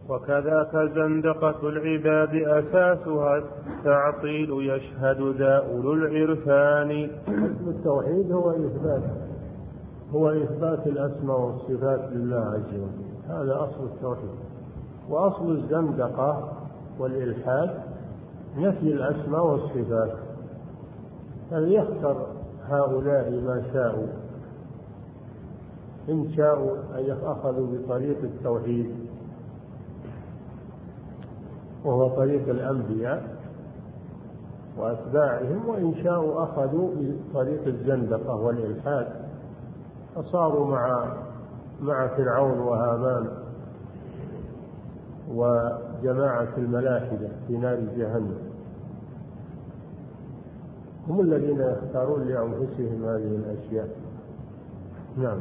وكذاك زندقة العباد أساسها التعطيل يشهد ذا أولو العرفان. أصل التوحيد هو إثبات الأسماء والصفات لله عز وجل، هذا أصل التوحيد. وأصل الزندقة والإلحاد نفي الأسماء والصفات، فليختر هؤلاء ما شاءوا، إن شاءوا أن أخذوا بطريق التوحيد وهو طريق الأنبياء وأتباعهم، وإن شاءوا أخذوا بطريق الزندقة والإلحاد فصاروا مع فرعون وهامان وجماعة الملاحدة في نار جهنم، هم الذين يختارون لأنفسهم هذه الأشياء. نعم.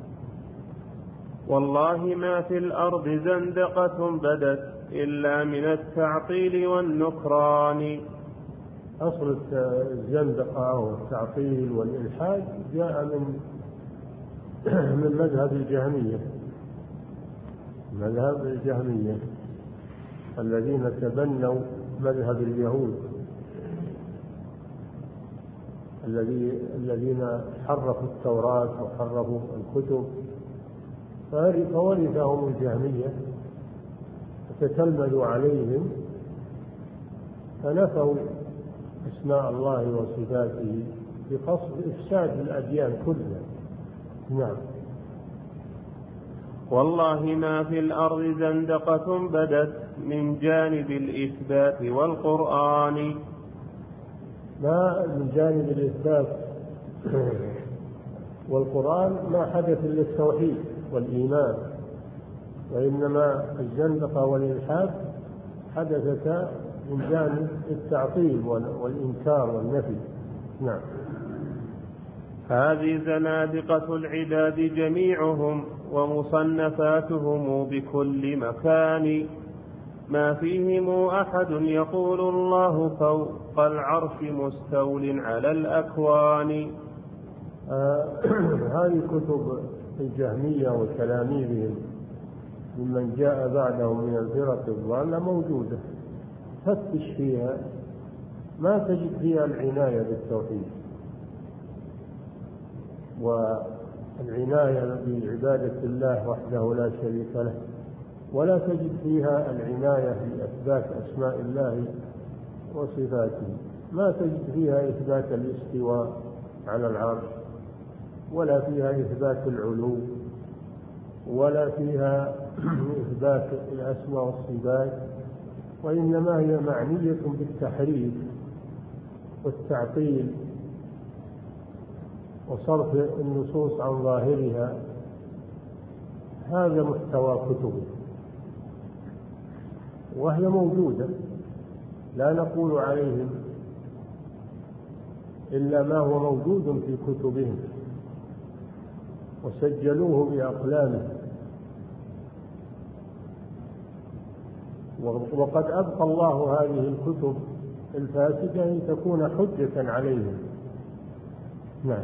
والله ما في الأرض زندقة بدت إلا من التعطيل والنكران. أصل الزندقة والتعطيل والإلحاد جاء من مذهب الجهمية الذين تبنوا مذهب اليهود الذين حرفوا التوراة وحرفوا الكتب، فورثهم الجهمية فتلمذوا عليهم فنفوا أسماء الله وصفاته بقصد إفساد الأديان كلها. نعم. والله ما في الأرض زندقة بدت من جانب الإثبات والقرآن. ما من جانب الإثبات والقرآن ما حدث للتوحيد والإيمان، وإنما الزندقة والإلحاد حدثتا من جانب التعطيل والإنكار والنفي. نعم. هذه زنادقة العباد جميعهم ومصنفاتهم بكل مكان، ما فيهم أحد يقول الله فوق العرش مستول على الأكوان. هذه كتب الجهمية وتلاميذهم ممن جاء بعدهم من الفرق الضالة موجودة، فتش فيها ما تجد فيها العناية بالتوحيد والعناية بعبادة الله وحده لا شريك له، ولا تجد فيها العناية بإثبات أسماء الله وصفاته، ما تجد فيها إثبات الاستواء على العرش، ولا فيها إثبات العلو، ولا فيها إثبات الأسماء والصفات، وإنما هي معنية بالتحريف والتعطيل وصرف النصوص عن ظاهرها. هذا محتوى كتبه، وهي موجودة، لا نقول عليهم إلا ما هو موجود في كتبهم وسجلوه بأقلامهم، وقد أبقى الله هذه الكتب الفاسدة أن تكون حجة عليهم. نعم.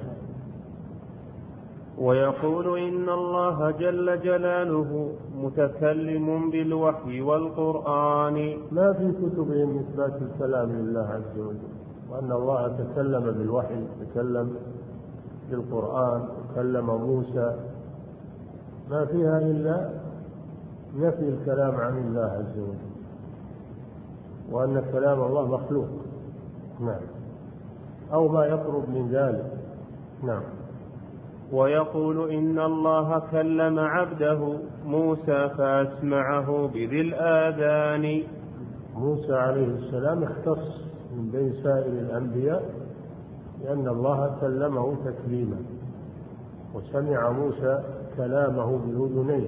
ويقول إن الله جل جلاله متكلم بالوحي والقرآن. ما في كتبهم إثبات الكلام لله عز وجل، وأن الله تكلم بالوحي، تكلم بالقرآن، تكلم موسى، ما فيها إلا نفي الكلام عن الله عز وجل، وأن كلام الله مخلوق. نعم. أو ما يقرب من ذلك. نعم. ويقول إن الله كلم عبده موسى فأسمعه بذي الآذان. موسى عليه السلام اختص من بين سائر الأنبياء لأن الله كلمه تكليما، وسمع موسى كلامه بأذنيه،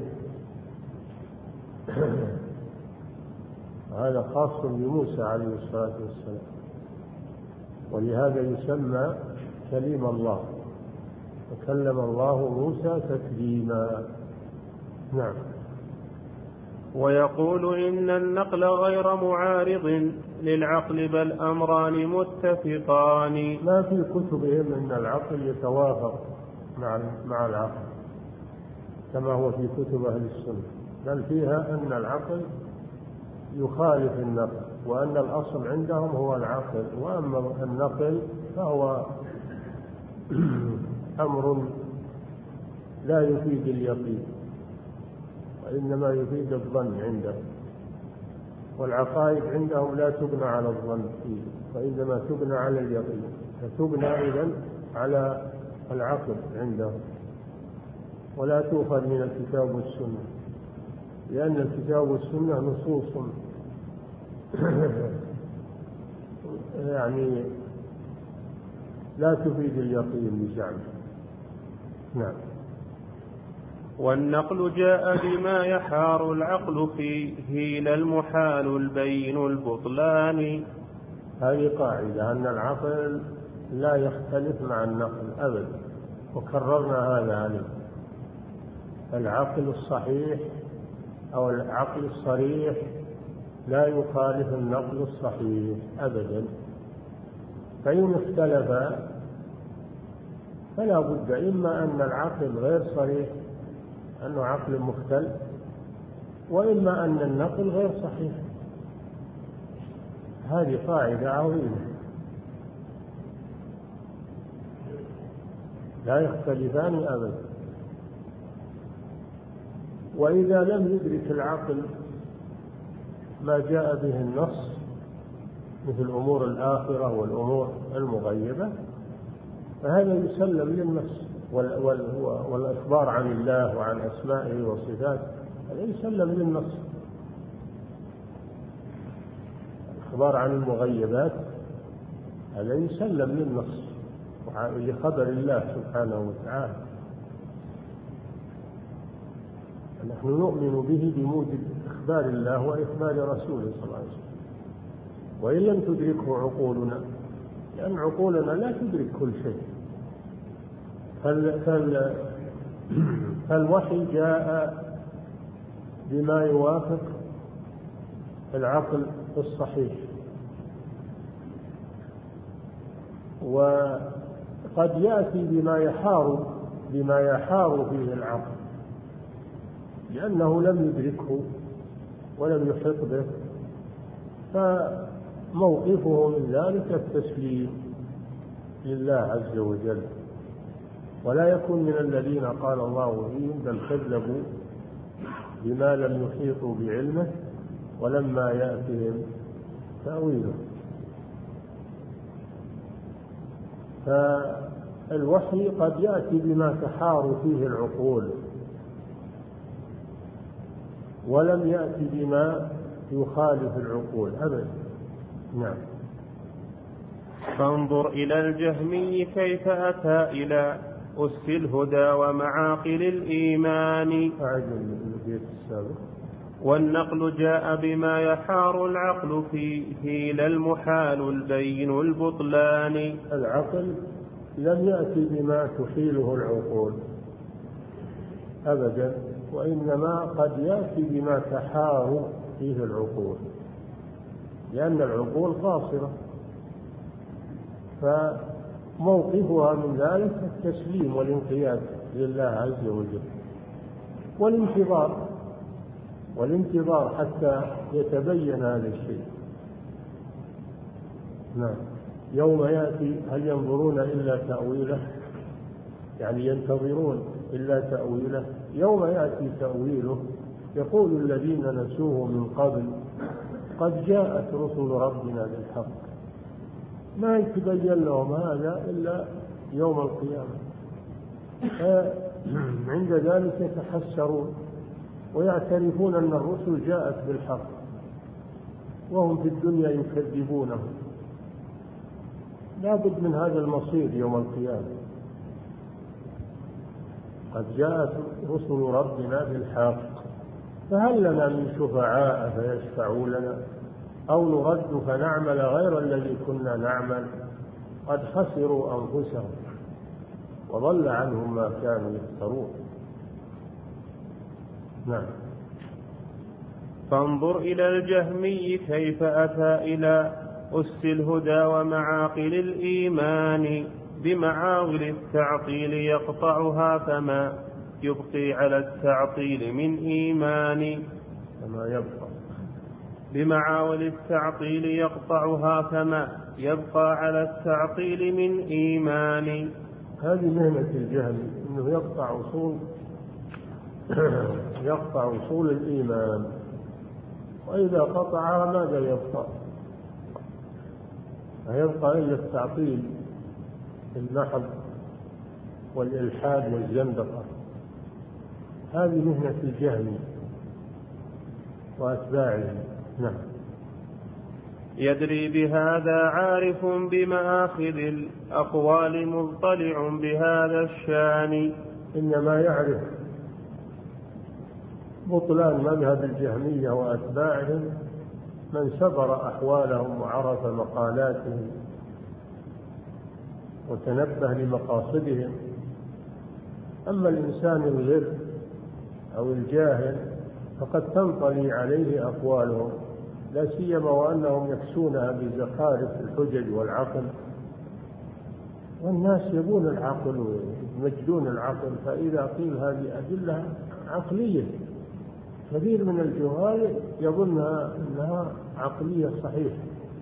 هذا خاص بموسى عليه الصلاة والسلام، ولهذا يسمى كليم الله، وكلم الله موسى تكليما. نعم. ويقول إن النقل غير معارض للعقل بل أمران متفقان. ما في كتبهم أن العقل يتوافق مع العقل كما هو في كتب أهل السنة، بل فيها أن العقل يخالف النقل، وأن الأصل عندهم هو العقل، وأما النقل فهو أمر لا يفيد اليقين وإنما يفيد الظن عندهم، والعقائد عندهم لا تبنى على الظن فيه وإنما تبنى على اليقين، فتبنى إذن على العقل عندهم، ولا تؤخذ من الكتاب والسنة، لأن الكتاب والسنة نصوص يعني لا تفيد اليقين بزعمه. نعم. والنقل جاء بما يحار العقل فيه لا المحال البين البطلان. هذه قاعدة أن العقل لا يختلف مع النقل أبدا، وكررنا هذا عليه. العقل الصحيح أو العقل الصريح لا يخالف النقل الصحيح أبدا، فإن اختلف فلا بد إما أن العقل غير صريح أنه عقل مختلف، وإما أن النقل غير صحيح. هذه قاعدة عظيمة، لا يختلفان أبدا. وإذا لم يدرك العقل ما جاء به النص مثل أمور الآخرة والأمور المغيبة فهذا يسلم للنص، والإخبار عن الله وعن أسمائه وصفاته هذا يسلم للنص. الإخبار عن المغيبات هذا يسلم للنص لخبر الله سبحانه وتعالى. نحن نؤمن به بموجب إخبار الله وإخبار رسوله صلى الله عليه وسلم، وإن لم تدركه عقولنا، لأن عقولنا لا تدرك كل شيء. فالوحي جاء بما يوافق العقل الصحيح، وقد يأتي بما يحار فيه العقل لأنه لم يدركه ولم يحط به، فموقفه من ذلك التسليم لله عز وجل، ولا يكون من الذين قال الله فيهم بل كذبوا بما لم يحيطوا بعلمه ولما يأتهم تأويله. فالوحي قد يأتي بما تحار فيه العقول، ولم يأتي بما يخالف العقول أبدا. نعم. فانظر إلى الجهمي كيف أتى إلى أس الهدى ومعاقل الإيمان. والنقل جاء بما يحار العقل فيه لا المحال البين البطلان. العقل لم يأتي بما تحيله العقول أبدا، وإنما قد يأتي بما تحار فيه العقول، لأن العقول قاصرة، فموقفها من ذلك التسليم والانقياد لله عز وجل والانتظار حتى يتبين هذا الشيء. نعم. يوم يأتي هل ينظرون إلا تأويله، يعني ينتظرون إلا تأويله. يوم يأتي تأويله يقول الذين نسوه من قبل قد جاءت رسل ربنا بالحق، ما يتبين لهم هذا إلا يوم القيامة، عند ذلك يتحسرون ويعترفون أن الرسل جاءت بالحق وهم في الدنيا يكذبونه. لا بد من هذا المصير يوم القيامة. قد جاءت رسل ربنا بالحق فهل لنا من شفعاء فيشفعوا لنا أو نرد فنعمل غير الذي كنا نعمل قد خسروا أنفسهم وضل عنهم ما كانوا يفترون. نعم. فانظر إلى الجهمي كيف أتى إلى أس الهدى ومعاقل الإيمان بمعاول التعطيل يقطعها يبقي على التعطيل من إيمان كما يبقى بمعاول التعطيل يقطعها كما يبقى على التعطيل من إيمان. هذه مهنة الجهل، أنه يقطع أصول الإيمان، وإذا قطعها ماذا يبقى؟ هيبقى إلا التعطيل المحض والإلحاد والزندقة. هذه مهنة الجهل وأتباعه. نعم. يدري بهذا عارف بمآخذ الأقوال مضطلع بهذا الشان. إنما يعرف بطلان مذهب الجهمية وأتباعهم من سبر أحوالهم وعرف مقالاتهم وتنبه لمقاصدهم. أما الإنسان الغر أو الجاهل فقد تنطلي عليه أقوالهم، لا سيما وأنهم يكسونها بزخارف الحجج والعقل، والناس يبون العقل ويمجدون العقل. فإذا قيل هذه أدلة عقلية، كثير من الجهال يظنها أنها عقلية صحيحة،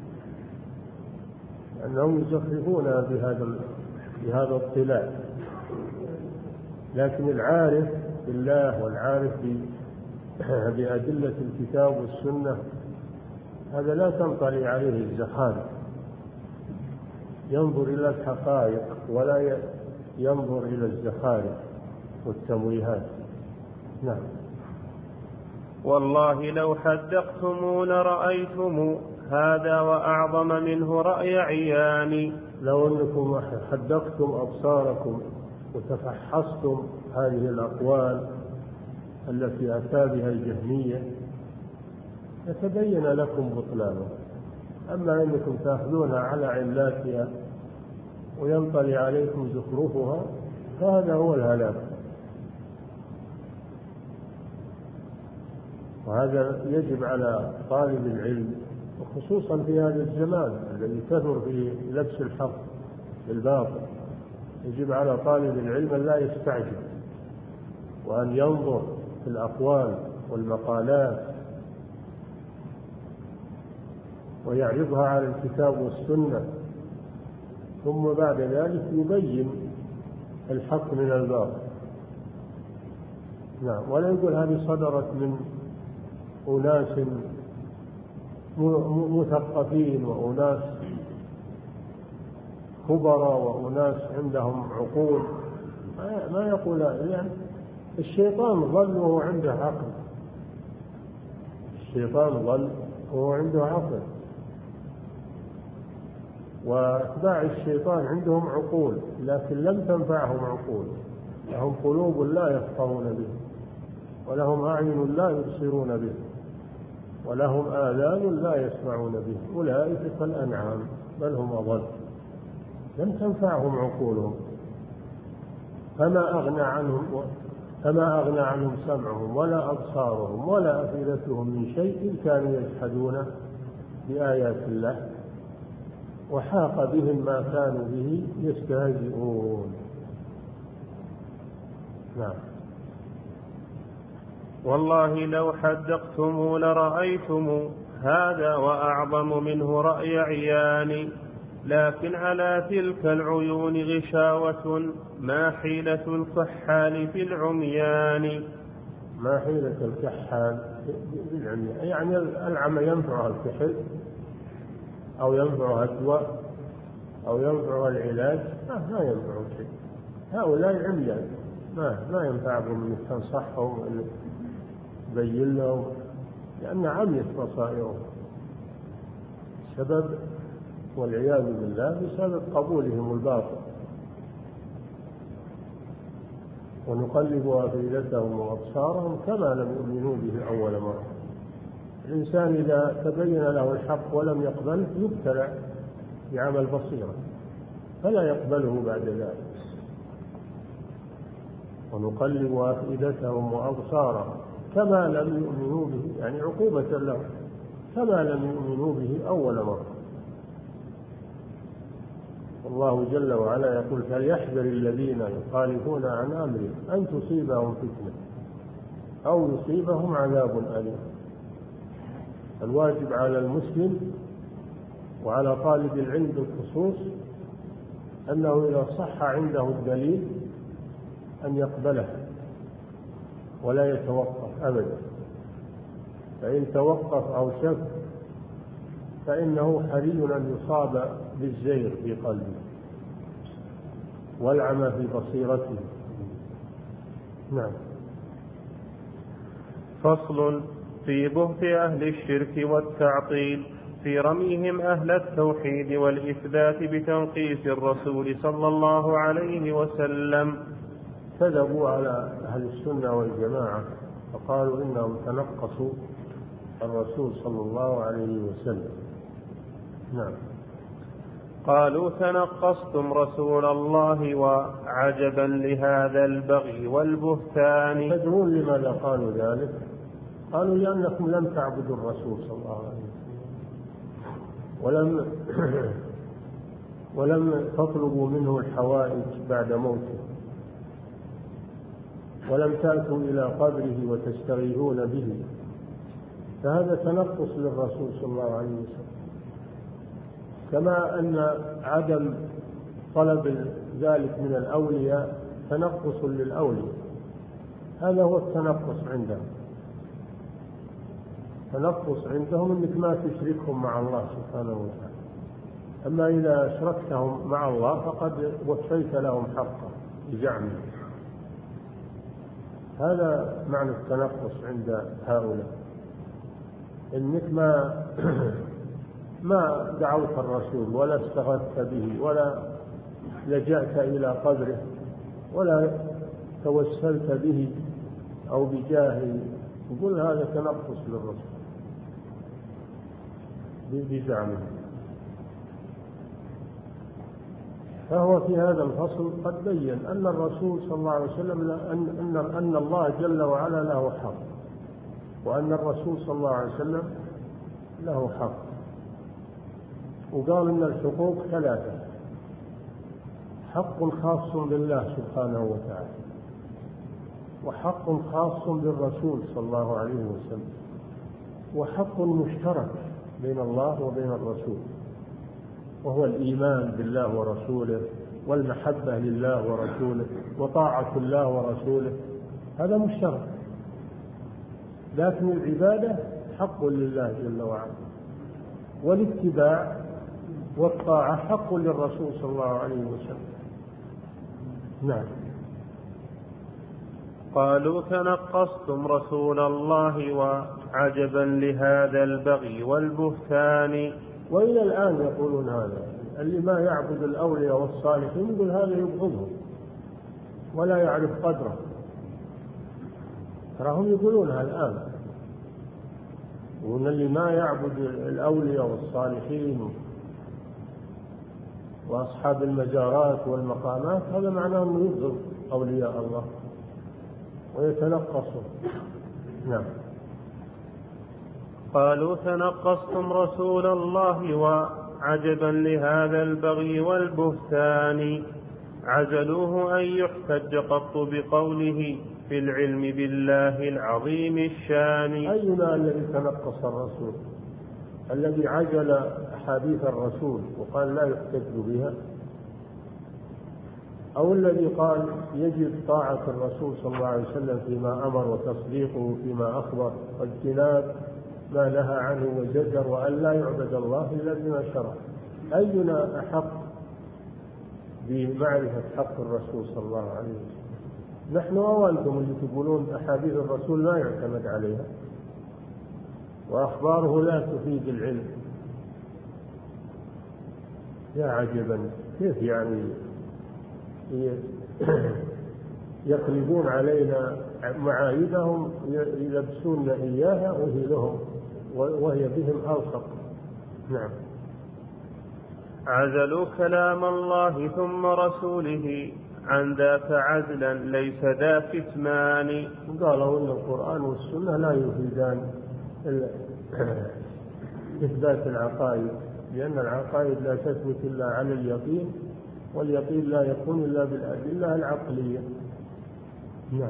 لأنهم يزخرفونها بهذا الطلاع. لكن العارف بالله والعارف بأدلة الكتاب والسنة هذا لا تنطلي عليه الزخارف، ينظر إلى الحقائق ولا ينظر إلى الزخارف والتمويهات. نعم. والله لو حدقتم لرأيتم هذا وأعظم منه رأي عيان. لو أنكم حدقتم أبصاركم وتفحصتم هذه الأقوال التي أتى بها الجهمية يتبين لكم بطلانها. أما أنكم تأخذونها على علاتها وينطلي عليكم زخرفها فهذا هو الهلاك. وهذا يجب على طالب العلم، وخصوصا في هذا الزمان الذي كثر فيه لبس الحق بالباطل، يجب على طالب العلم أن لا يستعجل، وأن ينظر في الأقوال والمقالات ويعرضها على الكتاب والسنة، ثم بعد ذلك يبين الحق من الباطل. نعم. ولا يقول هذه صدرت من أناس مثقفين وأناس خبراء وأناس عندهم عقول، ما يقول يعني الشيطان ظل وهو عنده عقل، الشيطان ظل وهو عنده عقل، وأتباع الشيطان عندهم عقول لكن لم تنفعهم عقول، لهم قلوب لا يفقهون بها، ولهم أعين لا يبصرون بها، ولهم آذان لا يسمعون بها، أولئك كالأنعام بل هم أضل، لم تنفعهم عقولهم، فما أغنى عنهم سمعهم ولا أبصارهم ولا أفئدتهم من شيء كانوا يجحدون بآيات الله وحاق بهم ما كانوا به يستهزئون. نعم. والله لو حدقتم لرأيتم هذا وأعظم منه رأي عيان. لكن على تلك العيون غشاوة ما حيلة الكحال في العميان. ما حيلة الكحال في العميان، يعني العمى ينفعها الكحل أو ينفعها الدواء أو ينفعها العلاج؟ ما ينفعه شيء. هؤلاء عميان ما ينفعهم أن تنصحهم وأن تبين لهم، لأن عميت بصائرهم سبب، والعياذ بالله، بسبب قبولهم الباطل. ونقلب أفئدتهم وأبصارهم كما لم يؤمنوا به أول مرة. الإنسان إذا تبين له الحق ولم يقبله يبتلع بعمى البصيرة فلا يقبله بعد ذلك. ونقلب أفئدتهم وأبصارهم كما لم يؤمنوا به، يعني عقوبة لهم، كما لم يؤمنوا به أول مرة. الله جل وعلا يقول فليحذر الذين يخالفون عن أمره أن تصيبهم فتنة أو يصيبهم عذاب أليم. الواجب على المسلم وعلى طالب العلم بالخصوص أنه إذا صح عنده الدليل أن يقبله ولا يتوقف أبدا، فإن توقف أو شك فإنه حري أن يصاب بالزيغ في قلبه والعمى في بصيرته. نعم. فصل في بهت أهل الشرك والتعطيل في رميهم أهل التوحيد والإثبات بتنقيص الرسول صلى الله عليه وسلم. كذبوا على أهل السنة والجماعة فقالوا إنهم تنقصوا الرسول صلى الله عليه وسلم. نعم. قالوا تنقصتم رسول الله وعجبا لهذا البغي والبهتان. تدرون لماذا قالوا ذلك؟ قالوا لأنكم لم تعبدوا الرسول صلى الله عليه وسلم ولم تطلبوا منه الحوائج بعد موته، ولم تأتوا إلى قبره وتستغيثون به، فهذا تنقص للرسول صلى الله عليه وسلم. كما أن عدم طلب ذلك من الأولياء تنقص للأولياء، هذا هو التنقص عندهم. تنقص عندهم أنك ما تشركهم مع الله سبحانه وتعالى، أما إذا أشركتهم مع الله فقد وفيت لهم حقا بزعمهم. هذا معنى التنقص عند هؤلاء، إنك ما دعوت الرسول ولا استغثت به ولا لجأت إلى قبره ولا توسلت به أو بجاهه، يقول هذا تنقص للرسول بزعمه. فهو في هذا الفصل قد بين أن الرسول صلى الله عليه وسلم أن الله جل وعلا له حق، وأن الرسول صلى الله عليه وسلم له حق. وقال أن الحقوق ثلاثة: حق خاص بالله سبحانه وتعالى، وحق خاص بالرسول صلى الله عليه وسلم، وحق مشترك بين الله وبين الرسول، وهو الإيمان بالله ورسوله والمحبة لله ورسوله وطاعة الله ورسوله، هذا مشترك. لكن العبادة حق لله جل وعلا، والاتباع والطاعة حق للرسول صلى الله عليه وسلم. نعم. قالوا تنقصتم رسول الله وعجبا لهذا البغي والبهتان. وإلى الآن يقولون هذا، اللي ما يعبد الأولياء والصالحين يقول هذا يبغضهم ولا يعرف قدره، تراهم يقولونها الآن، وأن اللي ما يعبد الأولياء والصالحين وأصحاب المزارات والمقامات هذا معناه أنه يبغض أولياء الله ويتنقصهم. نعم. قالوا تنقصتم رسول الله وعجبا لهذا البغي والبهتان. عزلوه أن يحتج قط بقوله في العلم بالله العظيم الشان. أينا الذي تنقص الرسول؟ الذي عجل أحاديث الرسول وقال لا يحتج بها، أو الذي قال يجب طاعة الرسول صلى الله عليه وسلم فيما أمر وتصديقه فيما أخبر واجتناب ما نهى عنه وزجر، وأن لا يعبد الله إلا بما شرع؟ أينا أحق بمعرفة حق الرسول صلى الله عليه وسلم؟ نحن أو أنتم اللي تقولون أحاديث الرسول لا يعتمد عليها وأخباره لا تفيد العلم؟ يا عجبا، كيف يعني يقلبون علينا معايبهم يلبسون إياها وهي بهم ألصق. نعم. عزلوا كلام الله ثم رسوله عن ذاك عزلا ليس ذا كتمان. قالوا إن القرآن والسنة لا يفيدان إثبات العقائد، لأن العقائد لا تثبت إلا على اليقين واليقين لا يكون إلا بالأدلة العقلية. نعم.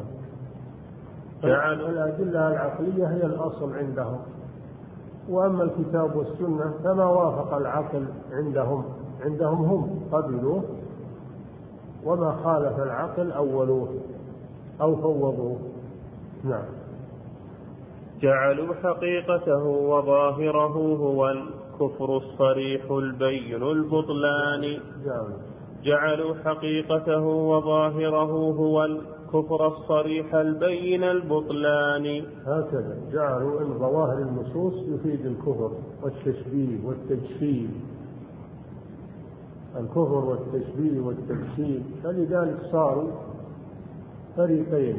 الأدلة العقلية هي الأصل عندهم، وأما الكتاب والسنة فما وافق العقل عندهم هم قبلوه، وما خالف العقل أولوه أو فوضوه. نعم. جعلوا حقيقته وظاهره هو الكفر الصريح البين البطلان. جعلوا حقيقته وظاهره هو الكفر الصريح البين البطلان. هكذا جعلوا أن ظواهر النصوص يفيد الكفر والتشبيه والتجسيم، الكفر والتشبيه والتجسيم، فلذلك صاروا فريقين: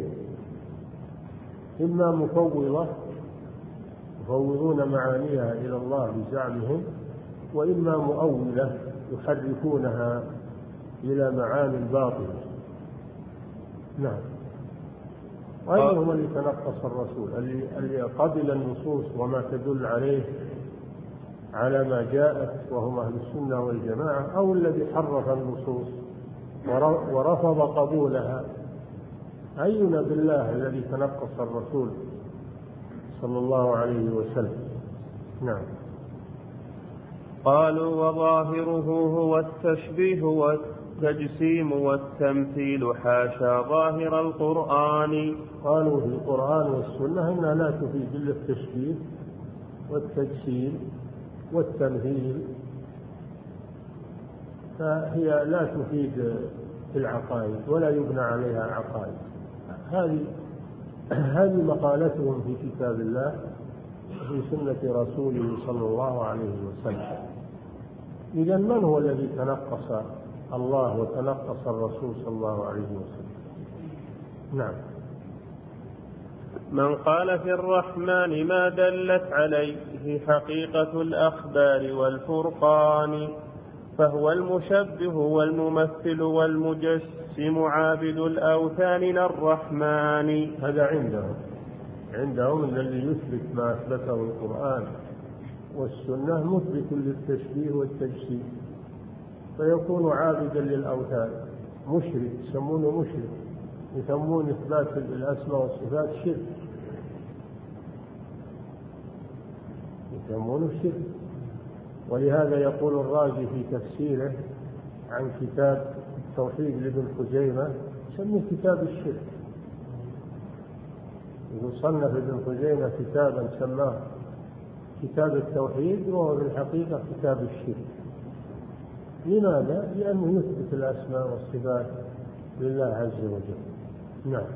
إما مفوضة يفوضون معانيها إلى الله بزعمهم، وإما مؤولة يحرفونها إلى معاني باطلة. نعم. وأيهم اللي تنقص الرسول، اللي قبل النصوص وما تدل عليه على ما جاءت وهم أهل السنة والجماعة، أو الذي حرف النصوص ورفض قبولها؟ أينا بالله الذي تنقص الرسول صلى الله عليه وسلم. نعم. قالوا وظاهره هو التشبيه والتجسيم والتمثيل حاشا ظاهر القرآن. قالوا في القرآن والسنة إنها لا تفيد إلا التشبيه والتجسيم والتمثيل، فهي لا تفيد في العقائد ولا يبنى عليها عقائد. هذه مقالتهم في كتاب الله وفي سنة رسوله صلى الله عليه وسلم. إذن من هو الذي تنقص الله وتنقص الرسول صلى الله عليه وسلم؟ نعم. من قال في الرحمن ما دلت عليه حقيقة الأخبار والفرقان، فهو المشبه والممثل والمجسم عابد الأوثان للرحمن. هذا عندهم أن اللي يثبت ما أثبته القرآن والسنة مثبت للتشبيه والتجسيم، فيكون عابدا للأوثان، مشرك، يسمونه مشرك، يسمون إثبات الأسماء والصفات شرك، يسمونه شرك. ولهذا يقول الرازي في تفسيره عن كتاب التوحيد لابن خزيمة يسميه كتاب الشرك. يقول صنف ابن خزيمة كتابا سماه كتاب التوحيد وهو في الحقيقة كتاب الشرك. لماذا؟ لأنه يثبت الأسماء والصفات لله عز وجل. نعم.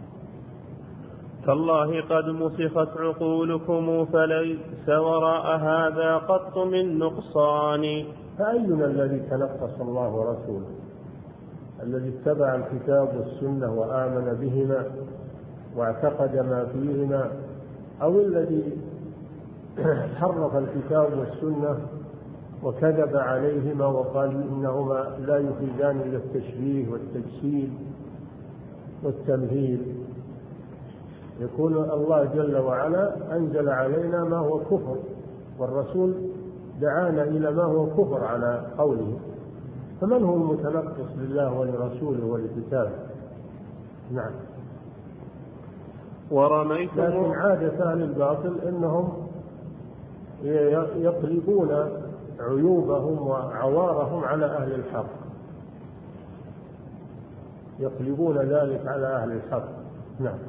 تالله قد مسخت عقولكم فليس وراء هذا قط من نقصان. فأينا الذي تنقص الله ورسوله؟ الذي اتبع الكتاب والسنة وآمن بهما واعتقد ما فيهما، أو الذي حرف الكتاب والسنة وكذب عليهما وقال إنهما لا يفيدان إلا التشبيه والتجسيم والتمثيل؟ يكون الله جل وعلا أنزل علينا ما هو كفر، والرسول دعانا إلى ما هو كفر على قوله، فمن هو المتنقص لله ولرسوله ولكتابه؟ نعم. لكن عادة أهل الباطل أنهم يقلبون عيوبهم وعوارهم على أهل الحق، يقلبون ذلك على أهل الحق. نعم.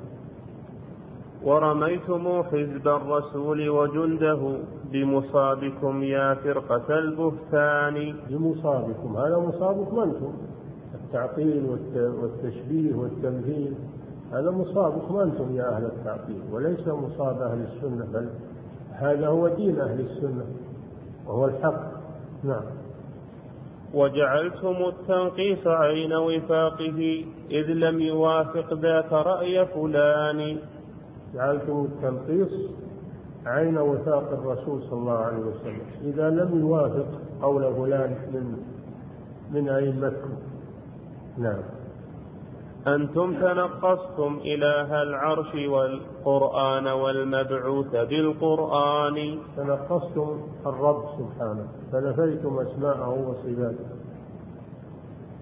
ورميتم حزب الرسول وجنده بمصابكم يا فرقة البهتان. بمصابكم، هذا مصابكم أنتم، التعطيل والتشبيه والتمثيل، هذا مصابكم أنتم يا أهل التعطيل، وليس مصاب أهل السنة، بل هذا هو دين أهل السنة وهو الحق. نعم. وجعلتم التنقيص عين وفاقه إذ لم يوافق ذاك رأي فلان. جعلتم التنقيص عين وفاق الرسول صلى الله عليه وسلم إذا لم يوافق قول فلان من أئمتكم. نعم. أنتم تنقصتم إله العرش والقرآن والمبعوث بالقرآن. تنقصتم الرب سبحانه، فنفيتم أسماءه وصفاته.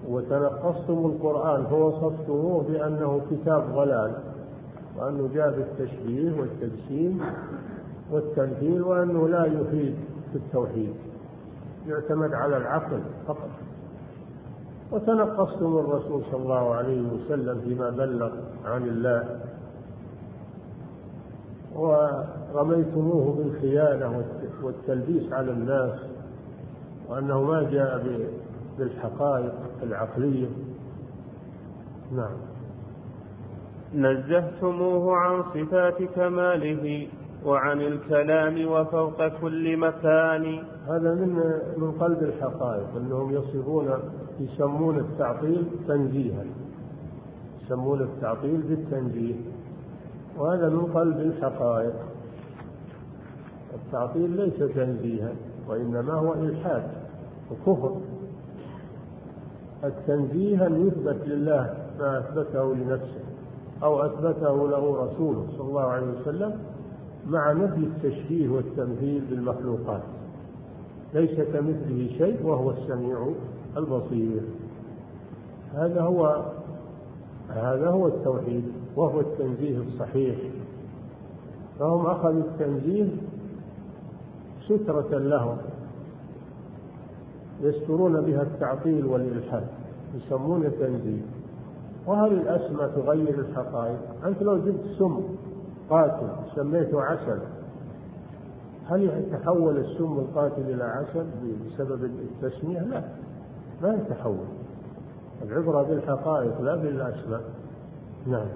وتنقصتم القرآن فوصفتموه بأنه كتاب ضلال، وأنه جاء بالتشبيه والتجسيم والتمثيل، وأنه لا يفيد في التوحيد، يعتمد على العقل فقط. وتنقصتم الرسول صلى الله عليه وسلم فيما بلغ عن الله، ورميتموه بالخيانة والتلبيس على الناس، وأنه ما جاء بالحقائق العقلية. نعم. نزهتموه عن صفات كماله وعن الكلام وفوق كل مكان. هذا من قلب الحقائق، أنهم يسمون التعطيل تنزيها، يسمون التعطيل بالتنزيه، وهذا من قلب الحقائق. التعطيل ليس تنزيها، وإنما هو إلحاد وكفر. التنزيه أن يثبت لله ما أثبته لنفسه أو أثبته له رسوله صلى الله عليه وسلم، مع نفي التشبيه والتمثيل بالمخلوقات. ليس كمثله شيء وهو السميع البصير. هذا هو التوحيد، وهو التنزيه الصحيح. فهم أخذوا التنزيه سترة لهم، يسترون بها التعطيل والإلحاد، يسمونه تنزيه. وهل الأسماء تغير الحقائق؟ أنت لو جبت سم قاتل سميته عسل، هل يتحول السم القاتل إلى عسل بسبب التسمية؟ لا، ما يتحول. العبرة بالحقائق لا بالأسماء. نعم.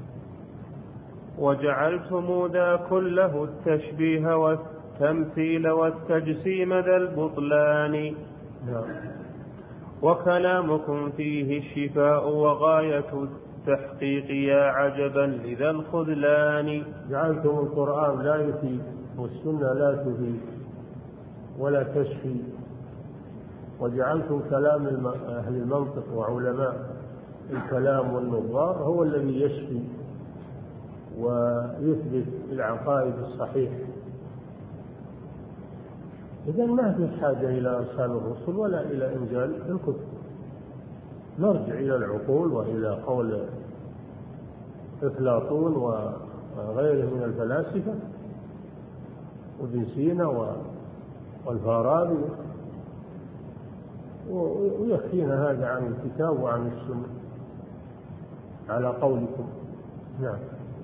وجعلتم ذا كله التشبيه والتمثيل والتجسيم ذا البطلان. نعم. وكلامكم فيه الشفاء وغاية التحقيق يا عجبا لذا الخذلان. جعلتم القرآن لا يفيد والسنة لا تفيد ولا تشفي، وجعلتم كلام أهل المنطق وعلماء الكلام والنظار هو الذي يشفي ويثبت العقائد الصحيحة. إذن ما في حاجة إلى إرسال الرسل ولا إلى إنزال الكتب، نرجع إلى العقول وإلى قول أفلاطون وغيره من الفلاسفة وابن سينا والفارابي، ويكفينا هذا عن الكتاب وعن السنة على قولكم. نعم.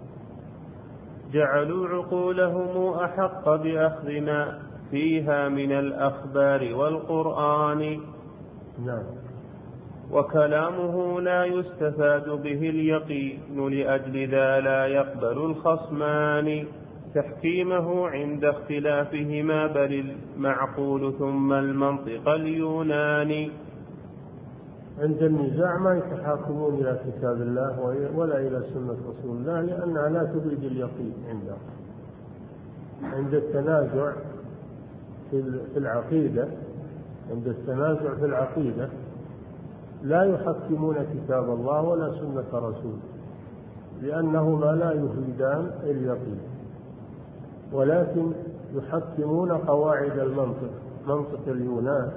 جعلوا عقولهم أحق بأخذ ما فيها من الأخبار والقرآن. نعم. وكلامه لا يستفاد به اليقين، لأجل ذا لا يقبل الخصمان تحكيمه عند اختلافهما، بل المعقول ثم المنطق اليوناني. عند النزاع ما يتحاكمون إلى كتاب الله ولا إلى سنة رسول الله، لأنها لا تفيد اليقين عندهم. عند التنازع في العقيدة، عند التنازع في العقيدة لا يحكمون كتاب الله ولا سنة رسوله، لأنهما لا يفيدان اليقين، ولكن يحكمون قواعد المنطق، منطق اليونان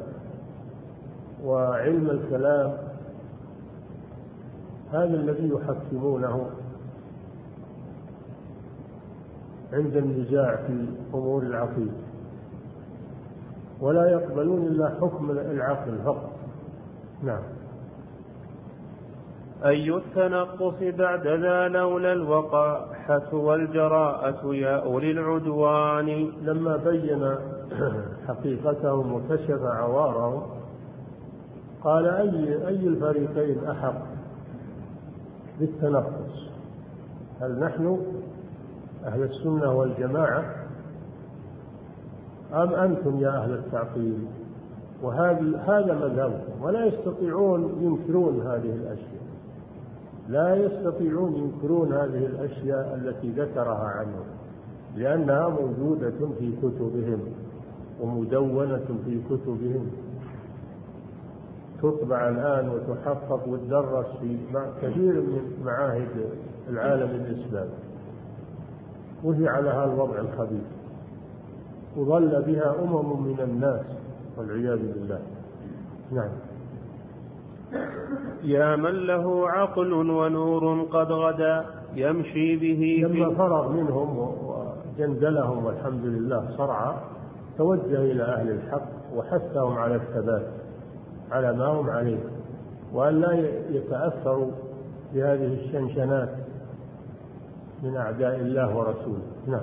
وعلم الكلام، هذا الذي يحكمونه عند النزاع في أمور العقيدة، ولا يقبلون إلا حكم العقل فقط. نعم. أي التنقص بعد ذا لولا الوقاحة والجراءة يا أولي العدوان. لما بين حقيقتهم وكشف عوارهم قال أي الفريقين أحق بالتنقص؟ هل نحن أهل السنة والجماعة أم أنتم يا أهل التعطيل؟ وهذا مذهبهم، ولا يستطيعون ينكرون هذه الأشياء، لا يستطيعون ينكرون هذه الأشياء التي ذكرها عنهم، لأنها موجودة في كتبهم ومدونة في كتبهم، تطبع الآن وتحقق وتدرس في كثير من معاهد العالم الإسلامي، وهي على هذا الوضع الخبيث، وظل بها أمم من الناس والعياذ بالله. نعم. يا من له عقل ونور قد غدا يمشي به لما فرغ منهم وجندلهم والحمد لله صرعى توجه إلى أهل الحق وحثهم على الثبات على ما هم عليه، وأن لا يتأثروا بهذه الشنشنات من أعداء الله ورسوله. نعم.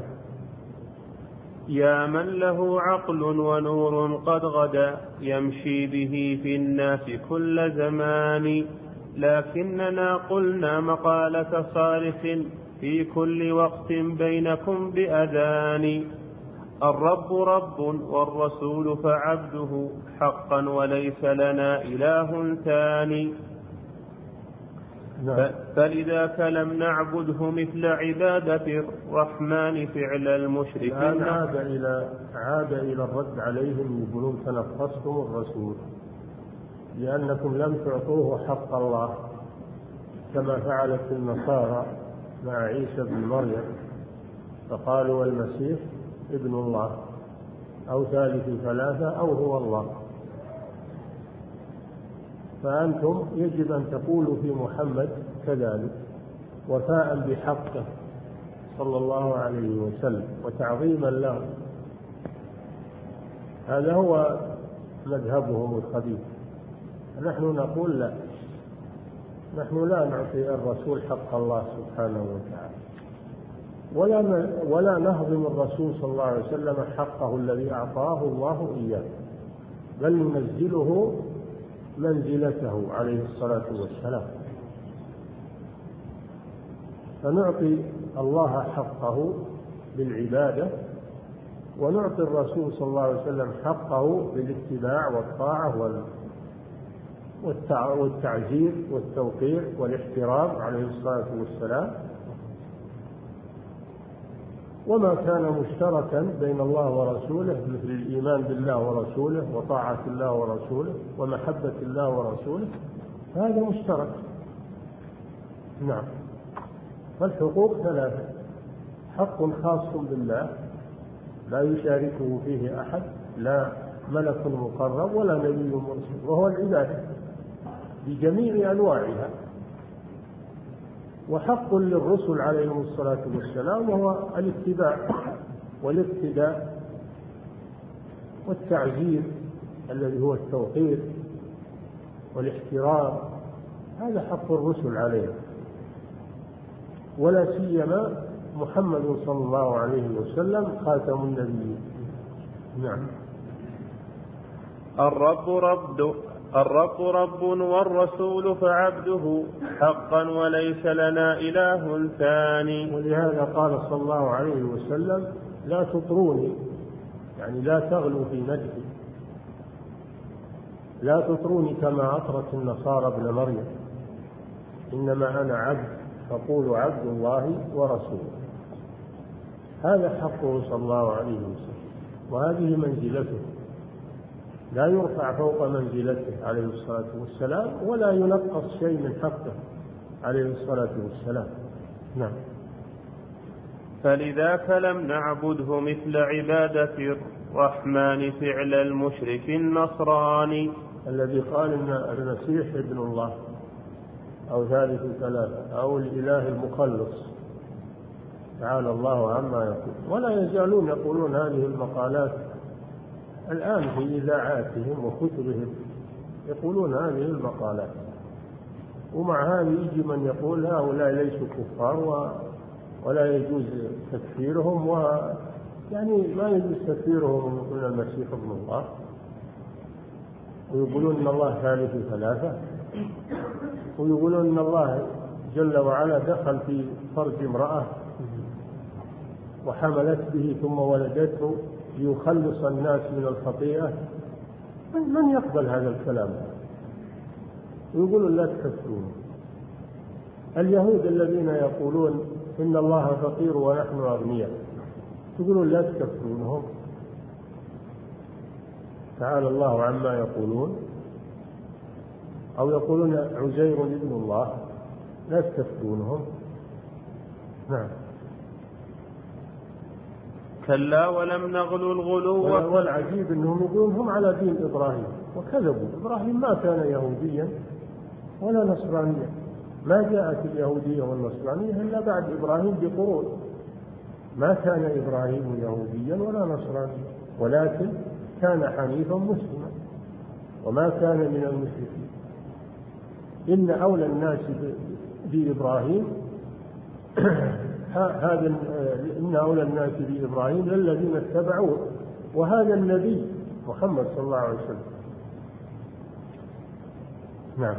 يا من له عقل ونور قد غدا يمشي به في الناس كل زمان، لكننا قلنا مقالة صارخ في كل وقت بينكم بأذان. الرب رب والرسول فعبده حقا وليس لنا إله ثاني. فلذاك لم نعبده مثل عبادة الرحمن فعل المشركين. عاد إلى الرد عليهم، يقولون تنقصتم الرسول لأنكم لم تعطوه حق الله كما فعلت النصارى مع عيسى بن مريم، فقالوا المسيح ابن الله أو ثالث ثلاثة أو هو الله. فأنتم يجب أن تقولوا في محمد كذلك وفاء بحقه صلى الله عليه وسلم وتعظيما له. هذا هو مذهبهم الخبيث. نحن نقول لا، نحن لا نعطي الرسول حق الله سبحانه وتعالى، ولا نهضم الرسول صلى الله عليه وسلم حقه الذي أعطاه الله إياه، بل ننزله منزلته عليه الصلاة والسلام. فنعطي الله حقه بالعبادة، ونعطي الرسول صلى الله عليه وسلم حقه بالاتباع والطاعة والتعزير والتوقير والاحترام عليه الصلاة والسلام. وما كان مشتركا بين الله ورسوله مثل الإيمان بالله ورسوله وطاعة الله ورسوله ومحبة الله ورسوله هذا مشترك. نعم. فالحقوق ثلاثة: حق خاص بالله لا يشاركه فيه أحد، لا ملك مقرب ولا نبي مرسل، وهو العبادة بجميع أنواعها. وحق للرسل عليهم الصلاة والسلام وهو الاتباع والاقتداء والتعزير الذي هو التوقير والاحترام، هذا حق الرسل عليهم، ولا سيما محمد صلى الله عليه وسلم خاتم النبيين. نعم. الرب رب والرسول فعبده حقا وليس لنا إله ثاني. ولهذا قال صلى الله عليه وسلم: لا تطروني، يعني لا تغلوا في مدحي، لا تطروني كما أطرت النصارى ابن مريم، إنما أنا عبد فقولوا عبد الله ورسوله. هذا حقه صلى الله عليه وسلم، وهذه منزلته، لا يرفع فوق منزلته عليه الصلاة والسلام، ولا ينقص شيء من حقه عليه الصلاة والسلام. نعم. فلذاك لم نعبده مثل عبادة الرحمن فعل المشرك النصراني الذي قال إن المسيح ابن الله أو ثالث ثلاثة أو الإله المخلص، تعالى الله عما يقول. ولا يزالون يقولون هذه المقالات الآن في إذاعاتهم وكتبهم، يقولون هذه المقالات. ومع هذا يجي من يقول هؤلاء ليسوا كفار ولا يجوز تكفيرهم، يعني ما يجوز تكفيرهم من المسيح ابن الله، ويقولون إن الله ثالث ثلاثة، ويقولون إن الله جل وعلا دخل في فرج امرأة وحملت به ثم ولدته ليخلص الناس من الخطيئة. من يقبل هذا الكلام؟ ويقولون لا تكفرون. اليهود الذين يقولون إن الله فقير ونحن أغنياء، يقولون لا تكفرونهم، تعالى الله عما يقولون. أو يقولون عزير ابن الله، لا تكفرونهم. نعم. كلا ولم نغلو الغلو. والعجيب أنهم يقولون هم على دين إبراهيم، وكذبوا. إبراهيم ما كان يهوديا ولا نصرانية. ما جاءت اليهودية والنصرانية إلا بعد إبراهيم بقرون. ما كان إبراهيم يهوديا ولا نصرانيا، ولكن كان حنيفا مسلما وما كان من المشركين. إن أولى الناس بإبراهيم إن أولى الناس بإبراهيم للذين اتبعوه، وهذا النبي محمد صلى الله عليه وسلم. نعم.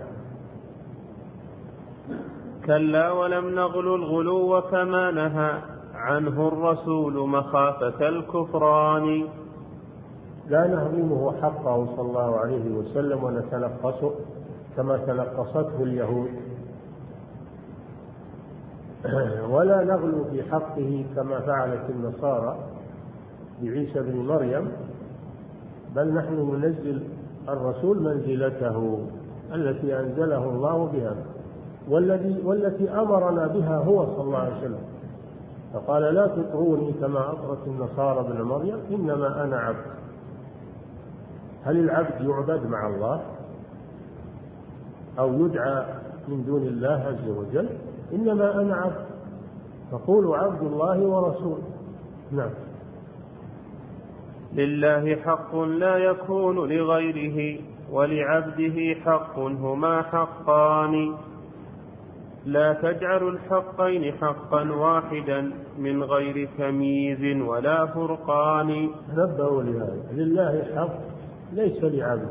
كلا ولم نغلو الغلو كما نهى عنه الرسول مخافة الكفران. لا نهضمه حقه صلى الله عليه وسلم ونتنقصه كما تنقصته اليهود، ولا نغلو في حقه كما فعلت النصارى بعيسى بن مريم، بل نحن ننزل الرسول منزلته التي أنزله الله بها والتي أمرنا بها هو صلى الله عليه وسلم، فقال لا تطروني كما أطرت النصارى ابن مريم إنما أنا عبد. هل العبد يعبد مع الله أو يدعى من دون الله عز وجل؟ إنما أنا عبد، فقولوا عبد الله ورسوله. نعم. لله حق لا يكون لغيره ولعبده حق هما حقان. لا تجعل الحقين حقا واحدا من غير تمييز ولا فرقان. نبهوا لهذا. لله حق ليس لعبده،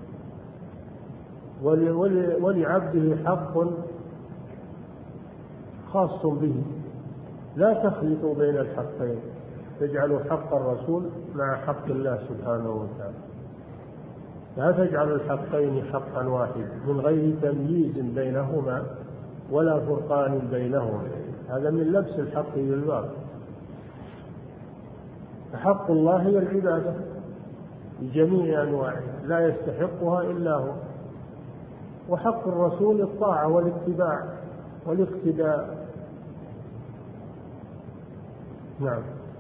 ولعبده حق خاص به. لا تخلطوا بين الحقين، تجعلوا حق الرسول مع حق الله سبحانه وتعالى. لا تجعلوا الحقين حقا واحدا من غير تمييز بينهما ولا فرقان بينهما، هذا من لبس الحق بالباطل. حق الله هي العبادة بجميع أنواعها لا يستحقها إلا هو، وحق الرسول الطاعة والاتباع والاقتداء. نعم.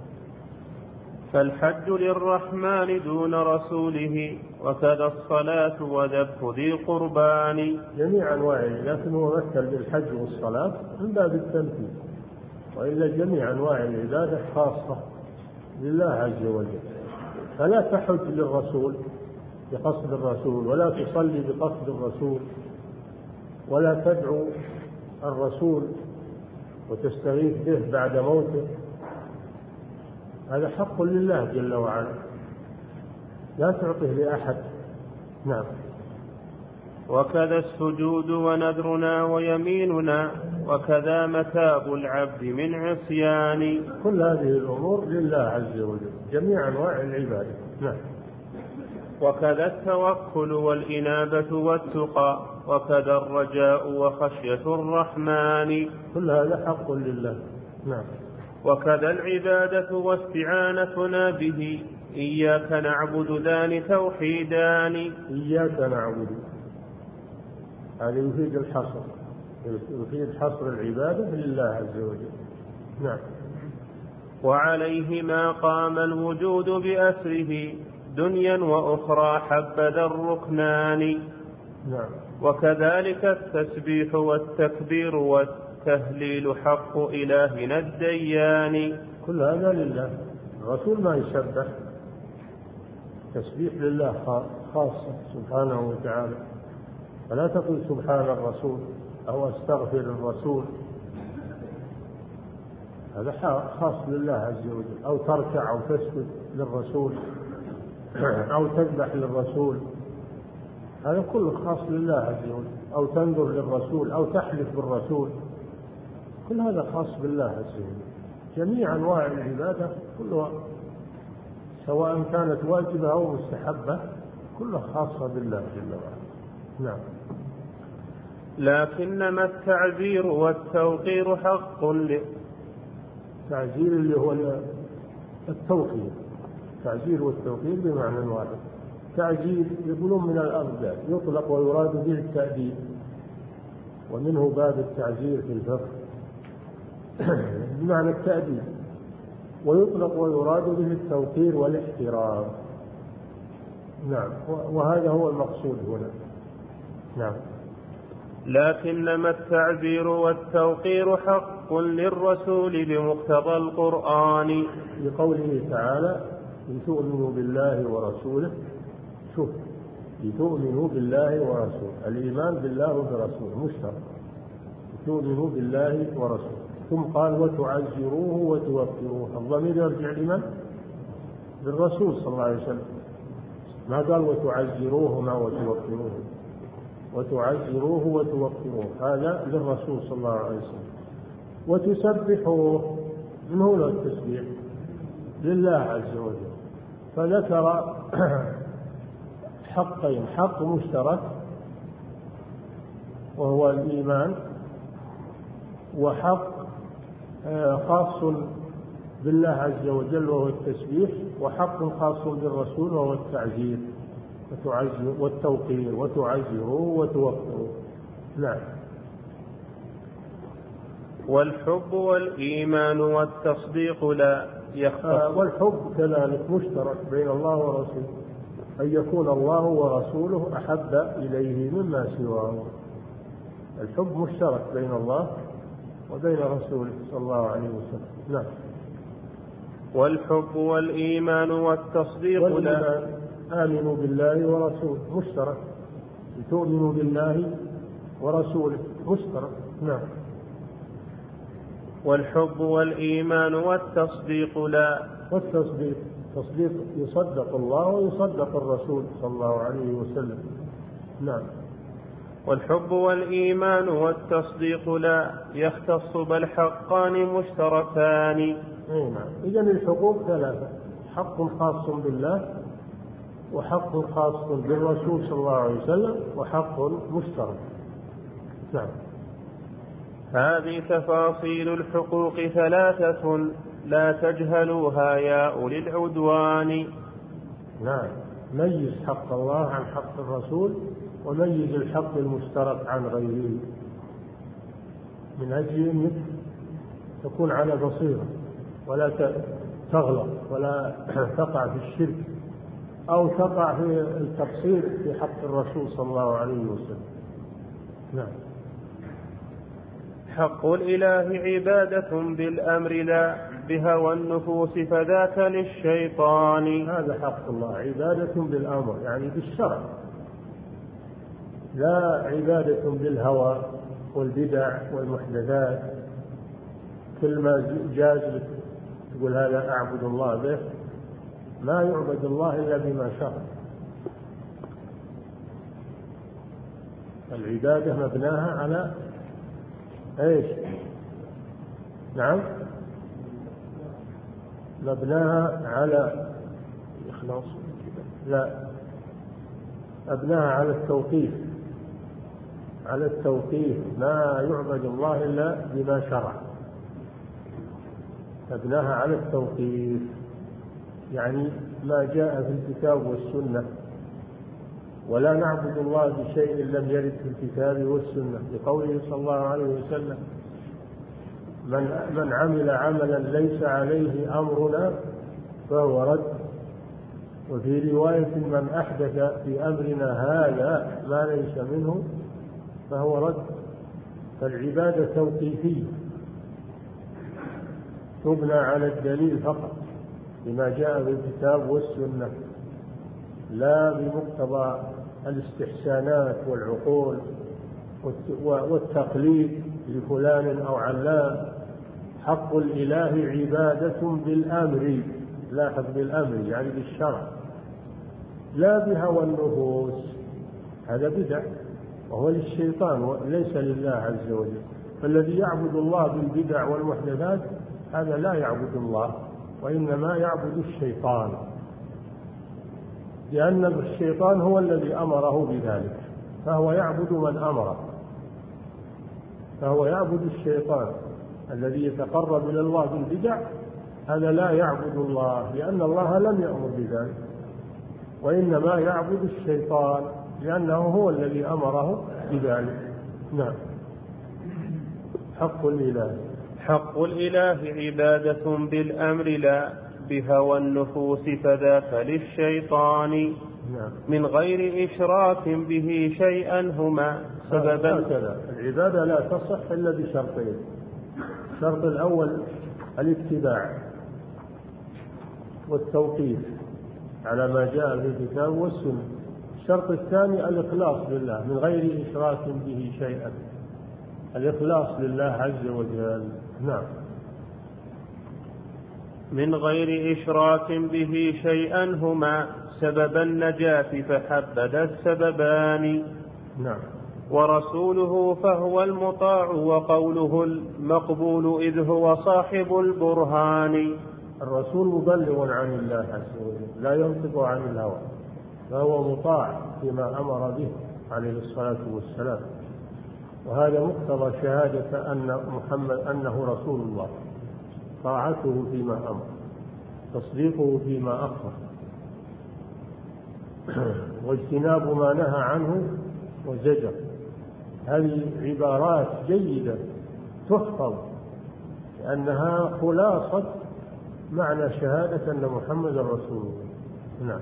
فالحج للرحمن دون رسوله وكذا الصلاة وذبح ذي قربان. جميع أنواعه، لكن هو مثل بالحج والصلاة من باب التمثيل، وإلا جميع أنواع العبادة خاصة لله عز وجل. فلا تحج للرسول بقصد الرسول، ولا تصلي بقصد الرسول، ولا تدعو الرسول وتستغيث به بعد موته، هذا حق لله جل وعلا، لا تعطه لأحد. نعم. وكذا السجود ونذرنا ويميننا وكذا متاب العبد من عصيان. كل هذه الأمور لله عز وجل، جميع أنواع العبادة. نعم. وكذا التوكل والإنابة والتقى وكذا الرجاء وخشية الرحمن. كل هذا حق لله. نعم. وكذا العبادة واستعانتنا به إياك نعبد ذان توحيدان. إياك نعبد، هذا يفيد الحصر، يفيد حصر العبادة لله عز وجل. نعم. وعليه ما قام الوجود بأسره دنيا وأخرى حبذا الركنان. نعم. وكذلك التسبيح والتكبير والتهليل حق إلهنا الديان. كل هذا لله. الرسول ما يسبح، تسبيح لله خاصة سبحانه وتعالى، فلا تقل سبحان الرسول أو استغفر الرسول، هذا خاص لله عز وجل. أو تركع أو تسجد للرسول أو تذبح للرسول، هذا كله خاص لله عز وجل. أو تنذر للرسول أو تحلف بالرسول، كل هذا خاص بالله عز وجل. جميع أنواع العبادة كلها سواء كانت واجبة أو مستحبة كلها خاصة بالله جل وعلا. نعم. لكنما التعزير والتوقير حق التعزير اللي هو التوقير، التعزير والتوقير بمعنى واحد. تعزير يقولون من الأبدال، يطلق ويراد به التأديب، ومنه باب التعزير في الفقه بمعنى التأديب، ويطلق ويراد به التوقير والاحترام. نعم. وهذا هو المقصود هنا. نعم. لكنما التعزير والتوقير حق للرسول بمقتضى القرآن. لقوله تعالى لتؤمنوا بالله ورسوله. شوف، لتؤمنوا بالله ورسوله، الإيمان بالله وبرسوله مشترك، لتؤمنوا بالله ورسوله. ثم قال وتعزروه وتوقروه، الضمير يرجع لمن؟ للرسول صلى الله عليه وسلم، ما قال وتعزروه ما وتوقروه، وتعزروه وتوقروه هذا للرسول صلى الله عليه وسلم. وتسبحوه، من هو التسبيح؟ لله عز وجل. فذكر حقين، حق مشترك وهو الإيمان، وحق خاص بالله عز وجل وهو التسبيح، وحق خاص بالرسول وهو التعزير والتوقير، وتعزروه وتوقروه. نعم. والحب والإيمان والتصديق لا يختص. والحب كذلك مشترك بين الله ورسوله، أن يكون الله ورسوله أحب إليه مما سواه. الحب مشترك بين الله وبين رسوله صلى الله عليه وسلم. نعم. والحب والإيمان والتصديق لا. آمنوا بالله ورسوله مشترك، لتؤمنوا بالله ورسوله مشترك. نعم. والحب والإيمان والتصديق لا. والتصديق، تصديق يصدق الله ويصدق الرسول صلى الله عليه وسلم. نعم. والحب والإيمان والتصديق لا يختص بل حقان مشتركان. نعم. إذن الحقوق ثلاثة، حق خاص بالله، وحق خاص بالرسول صلى الله عليه وسلم، وحق مشترك. نعم. هذه تفاصيل الحقوق ثلاثة لا تجهلوها يا أولي العدوان. نعم. ميز حق الله عن حق الرسول، وميز الحق المشترك عن غيره، من أجل أنك تكون على بصيرة ولا تغلط ولا تقع في الشرك أو تقع في التقصير في حق الرسول صلى الله عليه وسلم. نعم. حق الإله عبادة بالأمر لا بهوى النفوس فذاك للشيطان. هذا حق الله، عبادة بالأمر يعني بالشرع، لا عبادة بالهوى والبدع والمحدثات. كل ما جاز لك تقول هذا أعبد الله به، ما يعبد الله إلا بما شرع. العبادة مبناها على ايش؟ نعم، مبناها على إخلاص، لا، مبناها على التوقيف، على التوقيف، ما يعبد الله إلا بما شرع. مبناها على التوقيف يعني ما جاء في الكتاب والسنة، ولا نعبد الله بشيء لم يرد في الكتاب والسنة، لقوله صلى الله عليه وسلم من عمل عملا ليس عليه أمرنا فهو رد. وفي رواية من أحدث في أمرنا هذا ما ليس منه فهو رد. فالعبادة توقيفية تبنى على الدليل فقط بما جاء في الكتاب والسنة، لا بمقتضى الاستحسانات والعقول والتقليد لفلان أو علان. حق الإله عبادة بالأمر، لاحظ بالأمر يعني بالشرع، لا بهوى النفوس، هذا بدع وهو للشيطان ليس لله عز وجل. فالذي يعبد الله بالبدع والمحدثات هذا لا يعبد الله، وإنما يعبد الشيطان، لأن الشيطان هو الذي أمره بذلك، فهو يعبد من أمره، فهو يعبد الشيطان. الذي يتقرب إلى الله بالبدع هذا لا يعبد الله، لأن الله لم يأمر بذلك، وإنما يعبد الشيطان لأنه هو الذي أمره بذلك. نعم. حق الإله، حق الإله عبادة بالأمر لا بهوى النفوس فذاك للشيطان. من غير إشراك به شيئا هما سببا. هكذا العبادة لا تصح إلا بشرطين: الشرط الأول الاتباع والتوقيف على ما جاء في الكتاب والسنة. الشرط الثاني الإخلاص لله من غير إشراك به شيئا، الإخلاص لله عز وجل. نعم. من غير إشراك به شيئا هما سبب النجاة فحبذ السببان. نعم. ورسوله فهو المطاع وقوله المقبول إذ هو صاحب البرهان. الرسول مبلغ عن الله عز وجل لا ينطق عن الهوى، فهو مطاع فيما أمر به عليه الصلاة والسلام، وهذا مقتضى شهادة أن محمد أنه رسول الله، طاعته فيما أمر، تصديقه فيما أخبر، واجتناب ما نهى عنه وزجر. هذه عبارات جيدة تحفظ لأنها خلاصة معنى شهادة أن محمد رسول الله. نعم.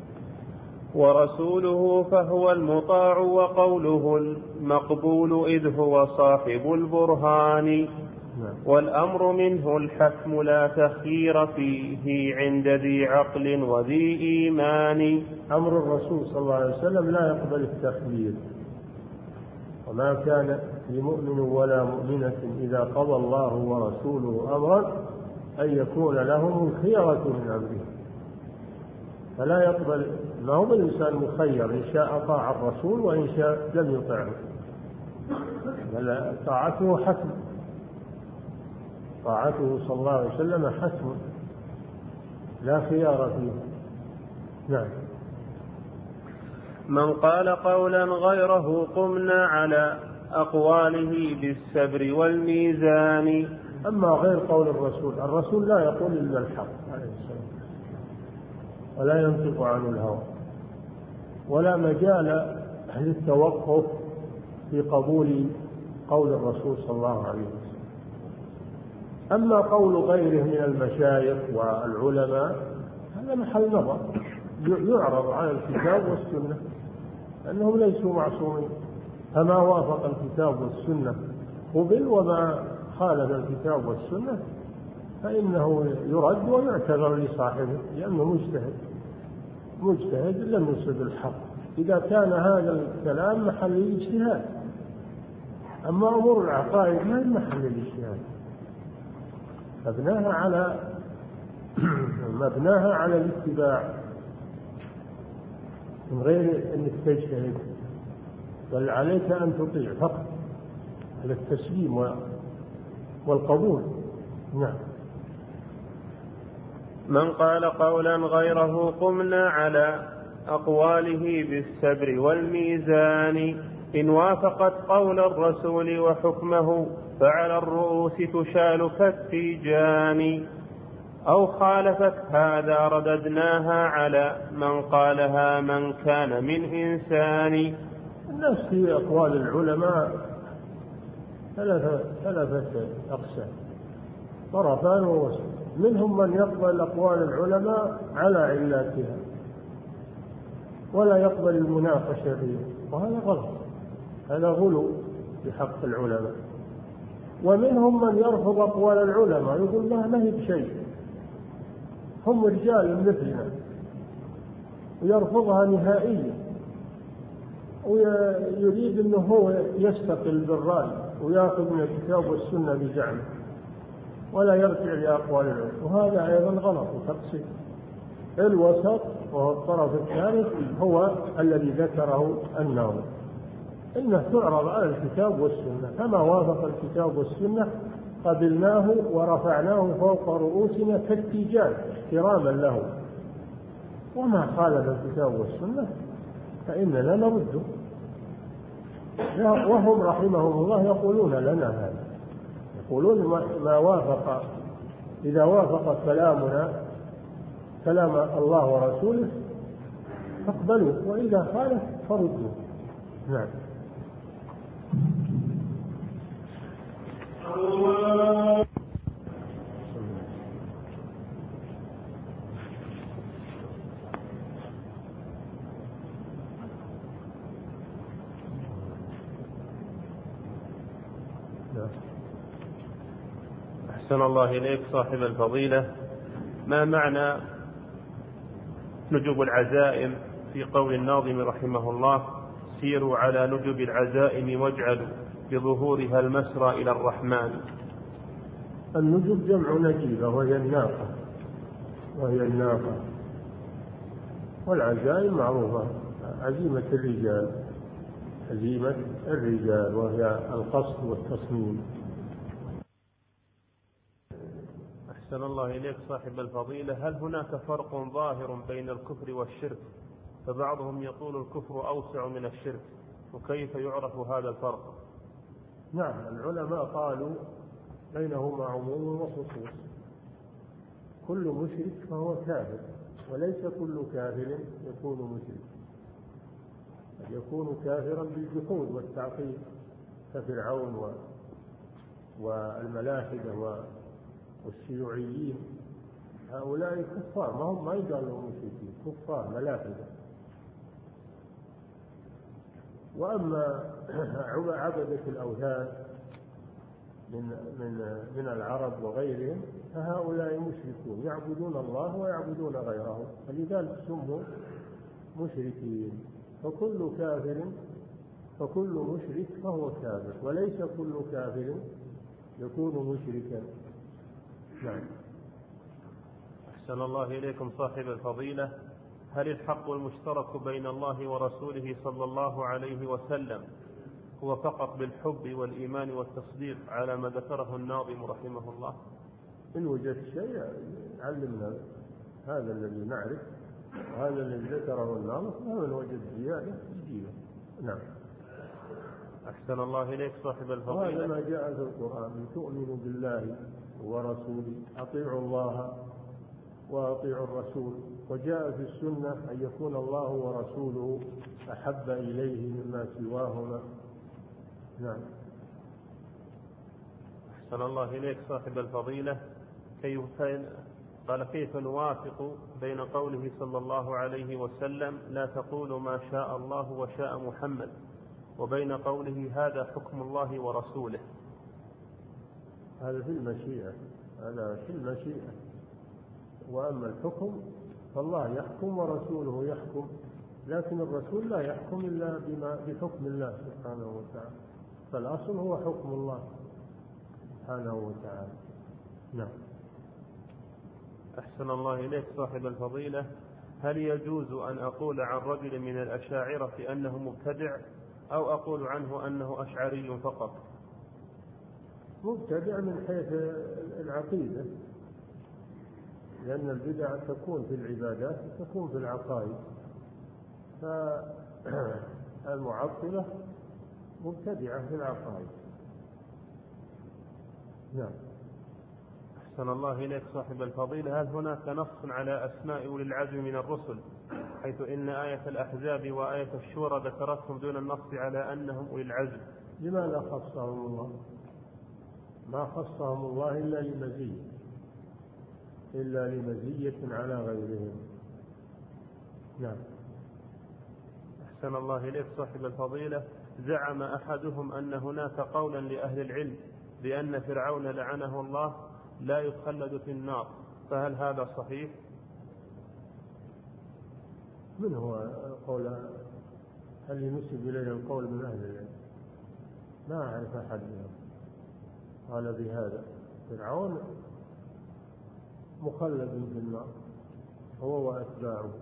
ورسوله فهو المطاع وقوله المقبول إذ هو صاحب البرهان. والأمر منه الحكم لا تخيير فيه عند ذي عقل وذي إيمان. أمر الرسول صلى الله عليه وسلم لا يقبل التخيير، وما كان لمؤمن ولا مؤمنة إذا قضى الله ورسوله أمرا أن يكون لهم الخيرة من أمره. فلا يقبل، ما هو الإنسان مخير، إن شاء طاع الرسول وإن شاء لم يطعه، بل طاعته حتم، طاعته صلى الله عليه وسلم حتم لا خيار فيه. نعم. من قال قولا غيره قمنا على أقواله بالسبر والميزان. أما غير قول الرسول لا يقول إلا الحق عليه السلام، ولا ينطق عن الهوى، ولا مجال للتوقف في قبول قول الرسول صلى الله عليه وسلم. أما قول غيره من المشايخ والعلماء هذا محل نظر، يعرض على الكتاب والسنة، لأنهم ليسوا معصومين، فما وافق الكتاب والسنة قبل، وما خالف الكتاب والسنة فإنه يرد ويعتذر لصاحبه، لأنه مجتهد لم يصب الحق إذا كان هذا الكلام محل الاجتهاد. أما أمور العقائد ما هي محل الاجتهاد، مبناها على الاتباع من غير أن تجتهد، بل عليك أن تطيع فقط على التسليم والقبول. نعم. من قال قولا غيره قمنا على أقواله بالسبر والميزان. إن وافقت قول الرسول وحكمه فعلى الرؤوس تشال كالتيجان، أو خالفت هذا رددناها على من قالها من كان من إنسان. الناس في أقوال العلماء ثلاثة أقسام، طرفان ووسط. منهم من يقبل أقوال العلماء على علاتها ولا يقبل المناقشة فيها، وهذا غلط، هذا غلو بحق العلماء. ومنهم من يرفض أقوال العلماء، يقول ما هي بشيء، هم رجال مثلنا، ويرفضها نهائيا، ويريد أنه هو يستقل بالرأي ويأخذ من الكتاب والسنة بزعمه ولا يرجع لأقوال العلماء، وهذا أيضا غلط وتقصير. الوسط وهو الطرف الثالث هو الذي ذكره النووي، إنه تعرض على الكتاب والسنة، فما وافق الكتاب والسنة قبلناه ورفعناه فوق رؤوسنا كالتيجان احتراما له، وما خالف الكتاب والسنة فإننا نرده. وهم رحمهم الله يقولون لنا هذا، يقولون ما وافق، إذا وافق كلامنا كلام الله ورسوله فاقبلوا، وإذا خالف فردوا. نعم. أحسن الله إليك صاحب الفضيلة، ما معنى نجب العزائم في قول الناظم رحمه الله: سيروا على نجب العزائم واجعلوا بظهورها المسرى إلى الرحمن؟ النجب جمع نجيبة وهي الناقة، والعزائم معروفة، عزيمة الرجال وهي القصد والتصميم. أحسن الله إليك صاحب الفضيلة، هل هناك فرق ظاهر بين الكفر والشرك؟ فبعضهم يقول الكفر أوسع من الشرك، وكيف يعرف هذا الفرق؟ نعم، العلماء قالوا بينهما عموم وخصوص. كل مشرك فهو كافر، وليس كل كافر يكون مشرك، قد يكون كافرا بالجحود والتعطيل كفرعون والملاحدة والشيوعيين، هؤلاء كفار، ما يقال لهم مشركين، كفار ملاحدة. وأما عبدة الأوثان من العرب وغيرهم فهؤلاء مشركون، يعبدون الله ويعبدون غيره، فلذلك سموا مشركين. فكل مشرك فهو كافر، وليس كل كافر يكون مشركا. نعم. أحسن الله إليكم صاحب الفضيلة، هل الحق المشترك بين الله ورسوله صلى الله عليه وسلم هو فقط بالحب والإيمان والتصديق على ما ذكره الناظم رحمه الله؟ إن وجدت شيء علمنا، هذا الذي نعرف وهذا الذي ذكره الناظم، ومن وجد زيادة يجيبه. نعم. أحسن الله إليك صاحب الفضيلة، وهذا ما جاء في القرآن: تؤمنوا بالله ورسوله، أطيعوا الله وأطيعوا الرسول. وجاء في السنة أن يكون الله ورسوله أحب إليه مما سواهما. نعم. أحسن الله إليك صاحب الفضيلة، كيف نوافق بين قوله صلى الله عليه وسلم: لا تقولوا ما شاء الله وشاء محمد، وبين قوله هذا حكم الله ورسوله؟ هذا في المشيئة، وأما الحكم فالله يحكم ورسوله يحكم، لكن الرسول لا يحكم إلا بحكم الله سبحانه وتعالى، فالأصل هو حكم الله سبحانه وتعالى. نعم. أحسن الله إليك صاحب الفضيلة، هل يجوز أن أقول عن رجل من الأشاعرة أنه مبتدع، أو أقول عنه أنه أشعري فقط؟ مبتدع من حيث العقيدة، لأن البدع تكون في العبادات وتكون في العقائد، فالمعطلة مبتدعة في العقائد. نعم. أحسن الله إليك صاحب الفضيلة، هل هناك نص على أسماء أولي العزم من الرسل، حيث إن آية الأحزاب وآية الشورى ذكرتهم دون النص على أنهم أولي العزم؟ لماذا خصهم الله؟ ما خصهم الله إلا لمزية على غيرهم. نعم. أحسن الله إليك صاحب الفضيلة، زعم أحدهم أن هناك قولا لأهل العلم بأن فرعون لعنه الله لا يخلد في النار، فهل هذا صحيح؟ من هو قول؟ هل ينسب إليه القول من أهل العلم؟ ما أعرف أحد منهم قال بهذا. فرعون مخلد في النار هو وأتباعه.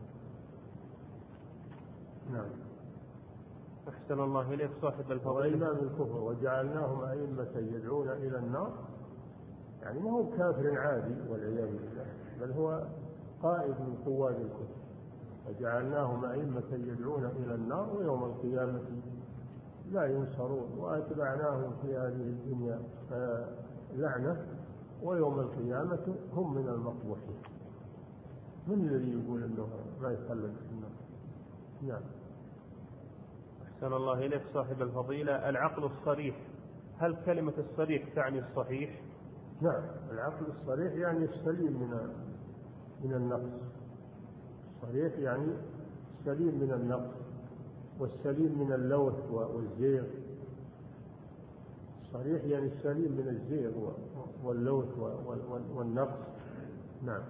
نعم. أحسن الله إليك صاحب الفضيلة، وإلا من الكفر وجعلناهم أئمة يدعون إلى النار، يعني ما هو كافر عادي والعياذ بالله، بل هو قائد من قواد الكفر. وجعلناهم أئمة يدعون إلى النار ويوم القيامة لا ينصرون، وأتبعناهم في هذه الدنيا لعنة ويوم القيامة هم من المقبوحين. من الذي يقول أنه ما يخلد في النار؟ نعم. أحسن الله إليك صاحب الفضيلة، العقل الصريح، هل كلمة الصريح تعني الصحيح؟ نعم، العقل الصريح يعني السليم من النقص. الصريح يعني السليم من النقص والسليم من اللوث والزيغ. الصريح يعني السليم من الزيغ واللوث والنقص. نعم.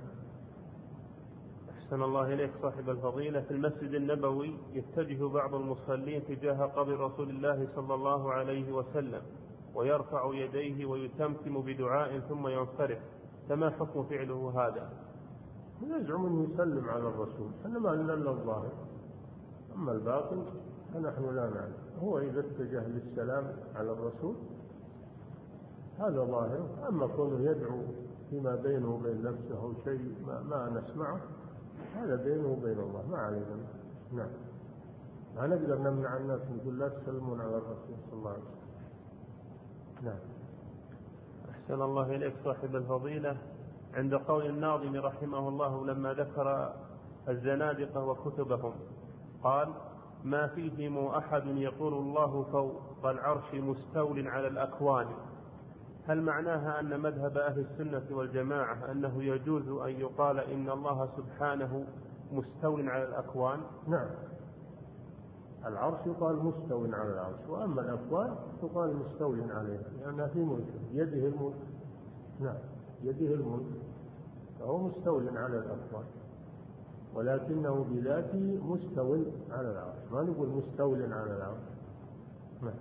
أحسن الله إليك صاحب الفضيلة. في المسجد النبوي يتجه بعض المصلين تجاه قبر رسول الله صلى الله عليه وسلم ويرفع يديه ويتمتم بدعاء ثم ينصرف، فما حكم فعله هذا؟ يزعم أنه يسلم على الرسول، أنا ما لنا إلا الظاهر، أما الباطن فنحن لا نعلم. هو إذا اتجه للسلام على الرسول هذا ظاهر، أما كونه يدعو فيما بينه وبين نفسه أو شيء ما نسمعه هذا بينه وبين الله، ما علينا. نعم. ما نقدر نمنع الناس نقول لا تسلمون على الرسول صلى الله عليه وسلم. نعم. أحسن الله إليك صاحب الفضيلة. عند قول الناظم رحمه الله لما ذكر الزنادقة وكتبهم قال: ما فيهم أحد يقول الله فوق العرش مستول على الأكوان، هل معناها أن مذهب أهل السنة والجماعة أنه يجوز أن يقال إن الله سبحانه مستول على الأكوان؟ نعم. العرش يقال مستول على العرش، وأما الأكوان يقال مستول عليها، لأنها في ملك يده الملك. نعم، يده الملك، فهو مستول على الأكوان، ولكنه بذاته مستول على العرش، ما نقول مستول على العرش. نعم.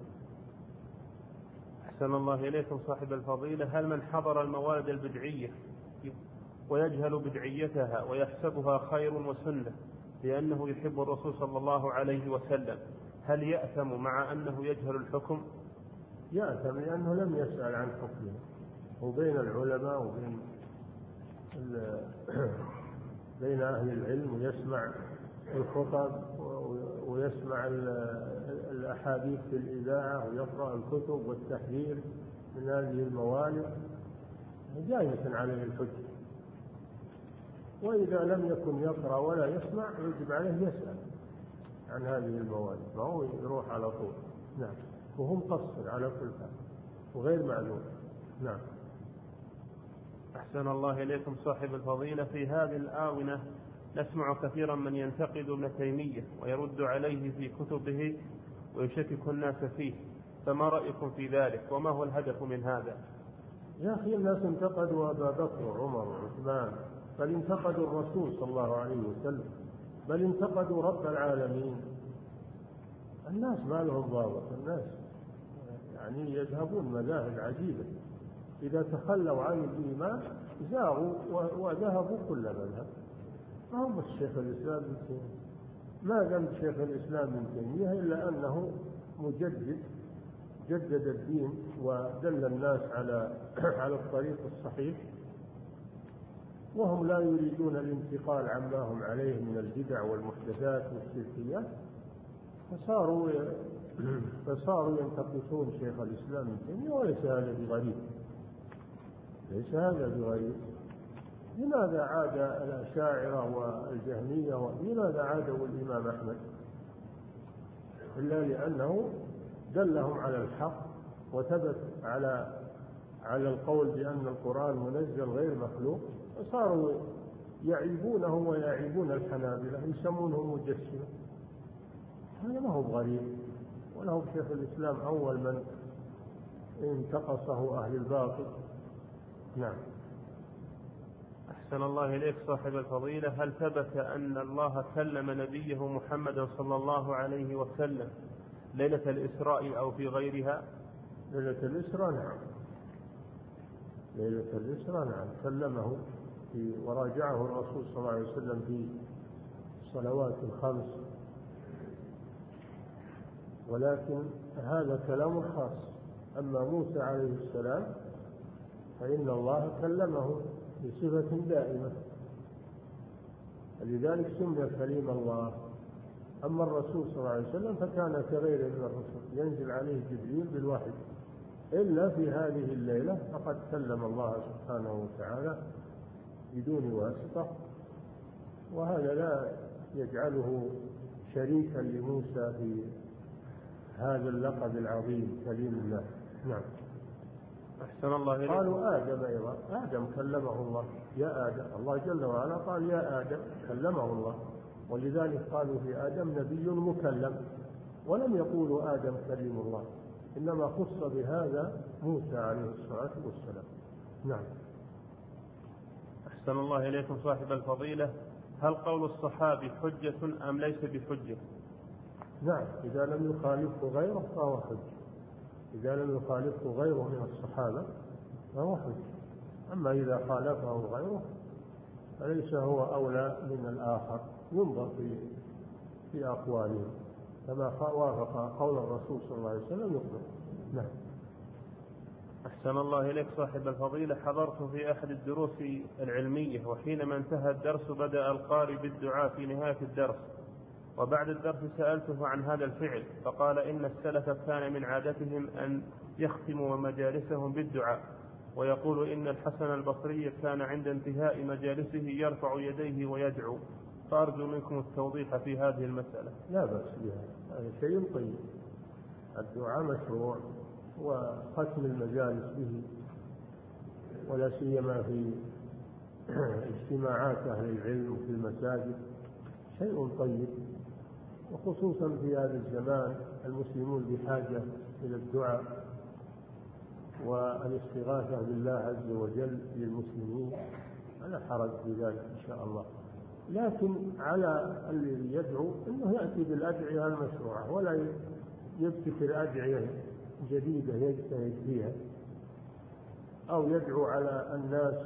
أحسن الله إليكم صاحب الفضيلة. هل من حضر الموالد البدعية ويجهل بدعيتها ويحسبها خير وسنة لأنه يحب الرسول صلى الله عليه وسلم، هل يأثم مع أنه يجهل الحكم؟ يأثم لأنه لم يسأل عن حكمه، وبين العلماء وبين بين أهل العلم، ويسمع الخطب ويسمع الأحاديث في الإذاعة ويقرأ الكتب والتحذير من هذه الموالد، جائزة عليه الحجة. وإذا لم يكن يقرأ ولا يسمع يجب عليه يسأل عن هذه الموالد، ما هو يروح على طول. نعم. وهو مقصر على كل حال وغير معلوم. نعم. أحسن الله إليكم صاحب الفضيلة. في هذه الآونة نسمع كثيرا من ينتقد ابن تيمية ويرد عليه في كتبه ويشكك الناس فيه، فما رأيكم في ذلك وما هو الهدف من هذا؟ يا أخي، الناس انتقدوا أبا بكر وعمر وعثمان، بل انتقدوا الرسول صلى الله عليه وسلم، بل انتقدوا رب العالمين. الناس ما لهم ضابط، الناس يعني يذهبون مذاهب عجيبة، إذا تخلوا عن الإيمان زاغوا وذهبوا كل مذهب. ما هو بس شيخ الإسلام ابن تيمية، ما ذنب شيخ الإسلام ابن تيمية إلا أنه جدد الدين ودل الناس على الطريق الصحيح، وهم لا يريدون الانتقال عما هم عليه من البدع والمحدثات والشركيات، فصاروا ينتقصون شيخ الإسلام ابن تيمية. وليس هذا بغريب، ليس هذا بغريب. لماذا عاد الأشاعرة والجهمية لماذا عادوا الإمام أحمد؟ إلا لأنه دلهم على الحق وثبت على القول بأن القرآن منزل غير مخلوق، وصاروا يعيبونه ويعيبون الحنابلة، يسمونهم مجسمة. هذا ما هو غريب، ولا هو شيخ الإسلام أول من انتقصه أهل الباطل. نعم. أحسن الله إليك صاحب الفضيلة. هل ثبت أن الله كلم نبيه محمد صلى الله عليه وسلم ليلة الإسراء أو في غيرها؟ ليلة الإسراء نعم، ليلة الإسراء نعم، كلمه وراجعه الرسول صلى الله عليه وسلم في الصلوات الخمس، ولكن هذا كلام خاص. أما موسى عليه السلام فإن الله كلمه بصفة دائمة، لذلك سمي كليم الله. أما الرسول صلى الله عليه وسلم فكان كغيره من الرسل، ينزل عليه جبريل بالوحي، إلا في هذه الليلة فقد كلم الله سبحانه وتعالى بدون واسطة، وهذا لا يجعله شريكا لموسى في هذا اللقب العظيم كليم الله. نعم. أحسن الله إليك. قالوا آدم أيضا، آدم كلمه الله، يا آدم، الله جل وعلا قال يا آدم، كلمه الله، ولذلك قالوا في آدم نبي مكلم، ولم يقولوا آدم كليم الله، إنما خص بهذا موسى عليه الصلاة والسلام. نعم. أحسن الله إليكم صاحب الفضيلة، هل قول الصحابي حجة أم ليس بحجة؟ نعم، إذا لم يخالفه غيره فهو حجة، إذا لم يخالفه غيره من الصحابة فهو حجة. أما إذا خالفه غيره فليس هو أولى من الآخر، ينظر في أقوالهم، كما وافق قول الرسول صلى الله عليه وسلم يقبل. نعم. أحسن الله إليك صاحب الفضيلة، حضرت في أحد الدروس العلمية، وحينما انتهى الدرس بدأ القارئ بالدعاء في نهاية الدرس، وبعد الدرس سألته عن هذا الفعل فقال إن السلف كان من عادتهم أن يختموا مجالسهم بالدعاء، ويقول إن الحسن البصري كان عند انتهاء مجالسه يرفع يديه ويدعو، فأرجو منكم التوضيح في هذه المسألة. لا بأس بها، هذا شيء طيب، الدعاء مشروع، وختم المجالس به ولا سيما في اجتماعات أهل العلم في المساجد شيء طيب، وخصوصا في هذا الزمان المسلمون بحاجة إلى الدعاء والاستغاثة بالله عز وجل للمسلمين، لا حرج في ذلك إن شاء الله. لكن على الذي يدعو أنه يأتي بالأدعية المشروعة ولا يبتكر أدعية جديدة يجتهد فيها، أو يدعو على الناس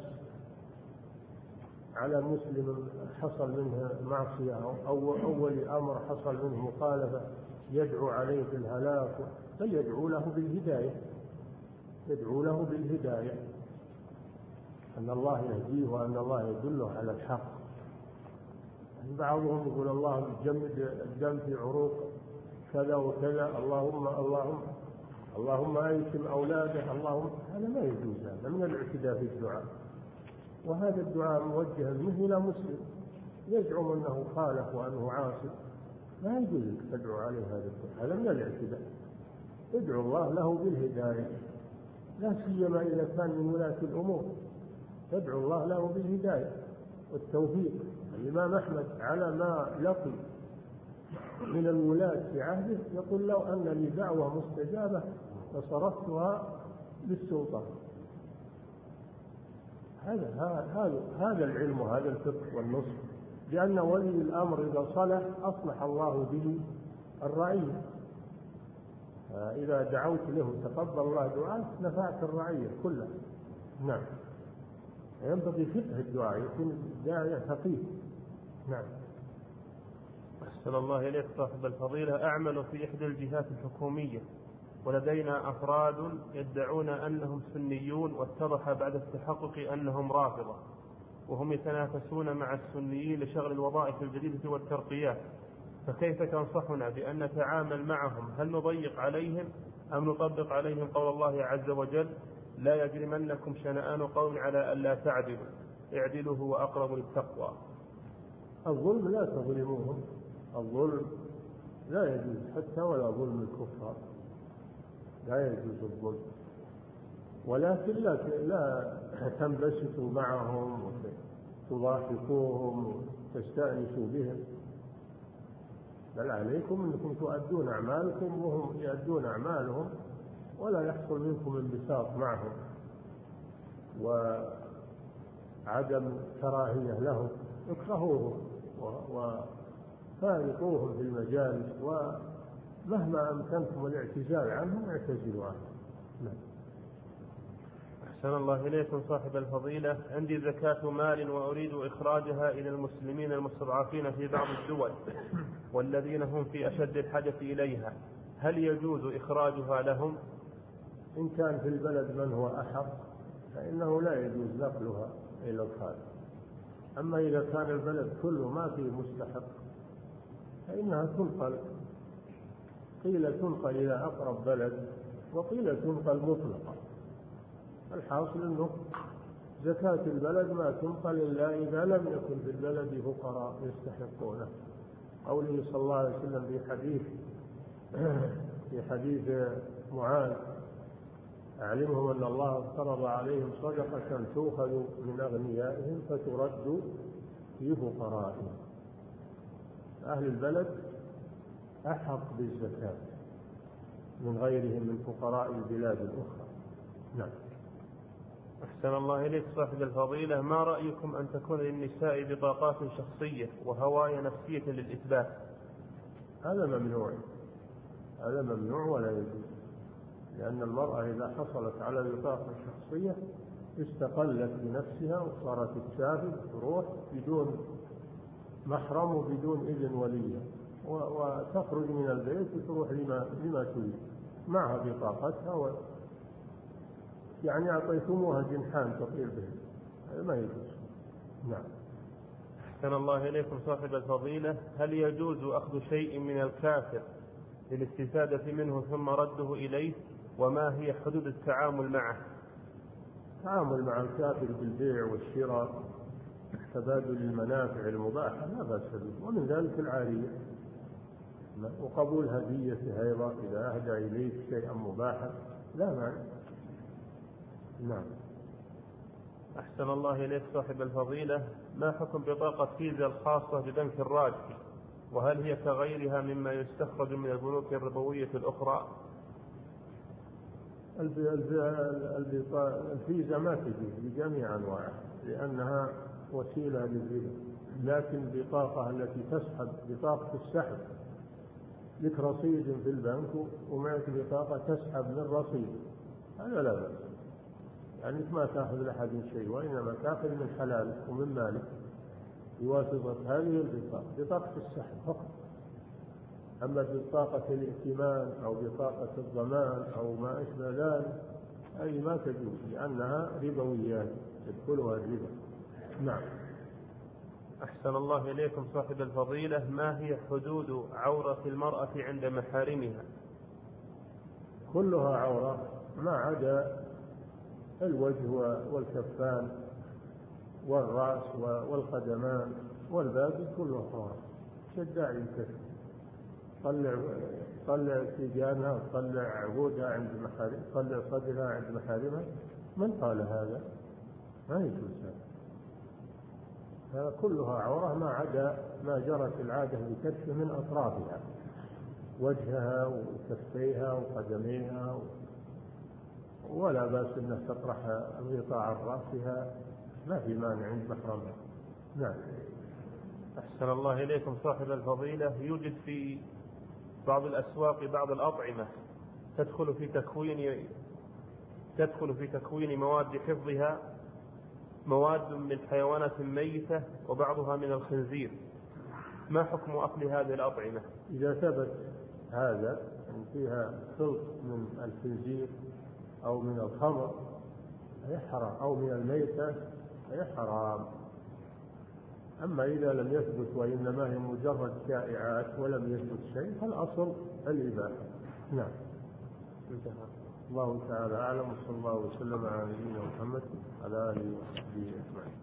على مسلم حصل منه معصية أو أول أمر حصل منه مخالفة يدعو عليه بالهلاك، بل يدعو له بالهداية، يدعو له بالهداية، أن الله يهديه وأن الله يدله على الحق. بعضهم يقول الله يجمد الدم في عروق كذا وكذا، اللهم أيتم أولاده، اللهم، هذا ما يجوز، هذا من الاعتداء في الدعاء، وهذا الدعاء موجه منه إلى مسلم يزعم أنه خالف وأنه عاصي، لا يجوز لك تدعو عليه هذا الدعاء، هذا من الاعتداء. ادعو الله له بالهداية، لا سيما إذا كان من ولاة الأمور، تدعو الله له بالهداية والتوفيق. الإمام أحمد على ما لقي من الولاة في عهده يقول لو أن لي دعوة مستجابة فصرفتها للسلطة. هذا العلم وهذا الفقه والنصح، لأن ولي الأمر إذا صلح أصلح الله به الرعية، إذا دعوت له تقبل الله دعاءك نفعت الرعية كلها. نعم، ينبغي فقه الدعاء، يكون داعية فقيه. نعم. أحسن الله إليك صاحب الفضيلة، أعمل في إحدى الجهات الحكومية، ولدينا أفراد يدعون أنهم سنيون، واتضح بعد التحقق أنهم رافضة، وهم يتنافسون مع السنيين لشغل الوظائف الجديدة والترقيات، فكيف تنصحنا بأن نتعامل معهم؟ هل نضيق عليهم أم نطبق عليهم قول الله عز وجل لا يجرمنكم شنآن قوم على ألا تعدلوا اعدلوا هو أقرب للتقوى؟ الظلم لا تظلموهم، الظلم لا يجوز حتى ولا ظلم الكفار، لا يجوز الظلم، ولكن لا تنبسطوا معهم وتضاحكوهم وتستأنسوا بهم، بل عليكم أنكم تؤدون أعمالكم وهم يؤدون أعمالهم، ولا يحصل منكم انبساط معهم وعدم كراهية لهم، اكرهوهم وفارقوهم في المجالس، ومهما أمكنكم الاعتزال عنهم اعتزلوا عنهم. أحسن الله إليكم صاحب الفضيلة، عندي زكاة مال وأريد إخراجها إلى المسلمين المستضعفين في بعض الدول والذين هم في أشد الحاجة إليها، هل يجوز إخراجها لهم؟ إن كان في البلد من هو أحق فإنه لا يجوز نقلها إلى الخارج، أما إذا كان البلد كله ما فيه مستحق فإنها تنقل، قيل تنقل إلى أقرب بلد وقيل تنقل مطلقا. الحاصل أنه زكاة البلد ما تنقل إلا إذا لم يكن في البلد فقراء يستحقونه. قوله صلى الله عليه وسلم في حديث معاذ أعلمهم أن الله افترض عليهم صدقة تؤخذ من أغنيائهم فترد في فقرائهم. أهل البلد أحق بالزكاة من غيرهم من فقراء البلاد الأخرى. نعم. أحسن الله إليك صاحب الفضيلة، ما رأيكم أن تكون للنساء بطاقات شخصية وهواية نفسية للإثبات؟ هذا ممنوع، هذا ممنوع ولا يجوز، لأن المرأة إذا حصلت على البطاقة الشخصية استقلت بنفسها وصارت تسافر تروح بدون محرم وبدون إذن وليها، وتخرج من البيت وتروح لما تريد معها بطاقتها يعني أعطيتموها جنحان تطير به، هذا ما يجوز. نعم. أحسن الله إليكم صاحب الفضيلة، هل يجوز أخذ شيء من الكافر للاستفادة منه ثم رده إليه؟ وما هي حدود التعامل معه؟ التعامل مع الكافر بالبيع والشراء، تبادل المنافع المباحة لا بأس به، ومن ذلك العارية، وقبول هديته أيضا إذا أهدى إليك شيئا مباحا لا مانع. نعم. أحسن الله إليك صاحب الفضيلة، ما حكم بطاقة فيزا الخاصة ببنك الراجحي، وهل هي كغيرها مما يستخرج من البنوك الربوية الأخرى؟ الفيزا ما تجوز بجميع أنواعها لأنها وسيلة للربا، لكن البطاقة التي تسحب بطاقة السحب لك رصيد في البنك ومعك بطاقة تسحب من رصيد، هذا لا بأس، يعني ما تأخذ لأحد شيء، وإنما تأخذ من حلالك ومن مالك بواسطة هذه البطاقة، بطاقة السحب فقط. أما بطاقة الائتمان أو بطاقة الضمان أو ما أشبه ذلك هذه ما تجوز لأنها ربويات تدخلها الربا. نعم. أحسن الله إليكم صاحب الفضيلة، ما هي حدود عورة المرأة عند محارمها؟ كلها عورة ما عدا الوجه والكفان والرأس والقدمان، والباقي كله عورة. شداعي الكشف، طلع سجانها، طلع عبودها عند محارم، طلع صدرها عند محارمها، من قال هذا؟ ما يجوز هذا، كلها عورة ما عدا ما جرت العادة بكشفه من أطرافها، وجهها وكفيها وقدميها، ولا بأس أنها تطرح الغطاء عن رأسها، ما في مانع عند محرمها. نعم. أحسن الله إليكم صاحب الفضيلة، يوجد في بعض الأسواق بعض الأطعمة تدخل في تكوين مواد حفظها مواد من حيوانات ميتة وبعضها من الخنزير، ما حكم أكل هذه الأطعمة؟ إذا ثبت هذا أن فيها خلط من الخنزير أو من الخمر هي حرام، أو من الميتة هي حرام. أما إذا لم يثبت وإنما هي مجرد شائعات ولم يثبت شيء فالأصل الإباحة. نعم. الله تعالى أعلم، وصلى الله وسلم على نبينا محمد على آله وصحبه أجمعين.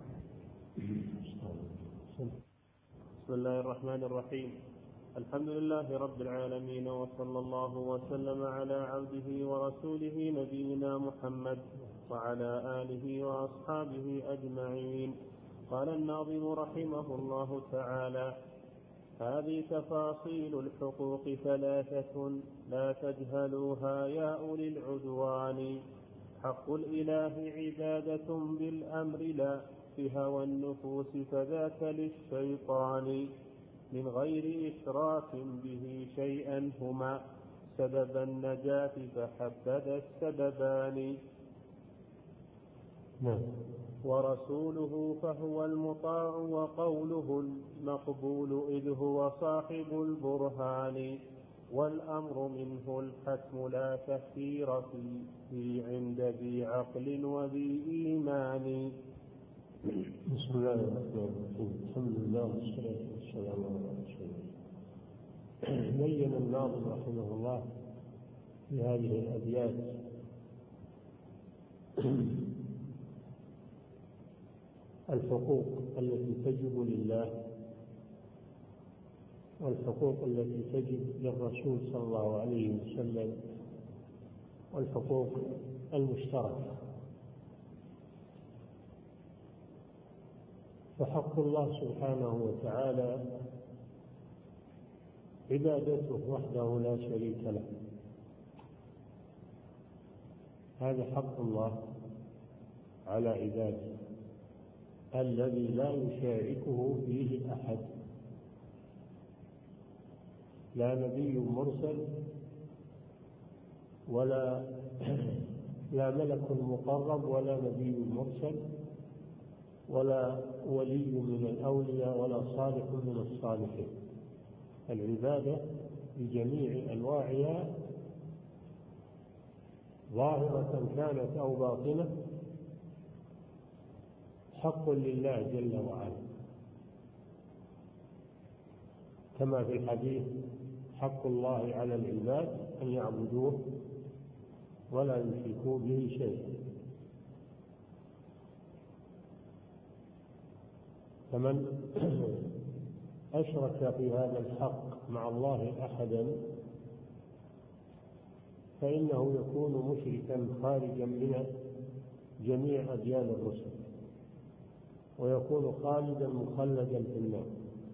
بسم الله الرحمن الرحيم، الحمد لله رب العالمين، وصلى الله وسلم على عبده ورسوله نبينا محمد وعلى آله وأصحابه أجمعين. قال الناظم رحمه الله تعالى: هذه تفاصيل الحقوق ثلاثة لا تجهلوها يا أولي العدوان. حق الإله عبادة بالأمر لا بهوى النفوس فذاك للشيطان، من غير إشراك به شيئا هما سبب النجاة فحبذا السببان. ورسوله فهو المطاع وقوله المقبول إذ هو صاحب البرهان، والأمر منه الحتم لا تخيير فيه عند ذي عقل وذي إيمان. بسم الله الرحمن الرحيم، الحمد لله والصلاة والسلام على رسول الله. بين الناظم رحمه الله في هذه الأبيات الحقوق التي تجب لله والحقوق التي تجب للرسول صلى الله عليه وسلم والحقوق المشتركة. فحق الله سبحانه وتعالى عبادته وحده لا شريك له، هذا حق الله على عباده الذي لا يشاركه فيه أحد، لا نبي مرسل ولا ملك مقرب ولا نبي مرسل ولا ولي من الأولياء ولا صالح من الصالحين. العبادة بجميع أنواعها ظاهرة كانت أو باطنة حق لله جل وعلا، كما في الحديث: حق الله على العباد أن يعبدوه ولا يشركوا به شيئا. فمن أشرك في هذا الحق مع الله أحدا فإنه يكون مشركا خارجا من جميع أديان الرسل، ويكون خالدا مخلدا في النار،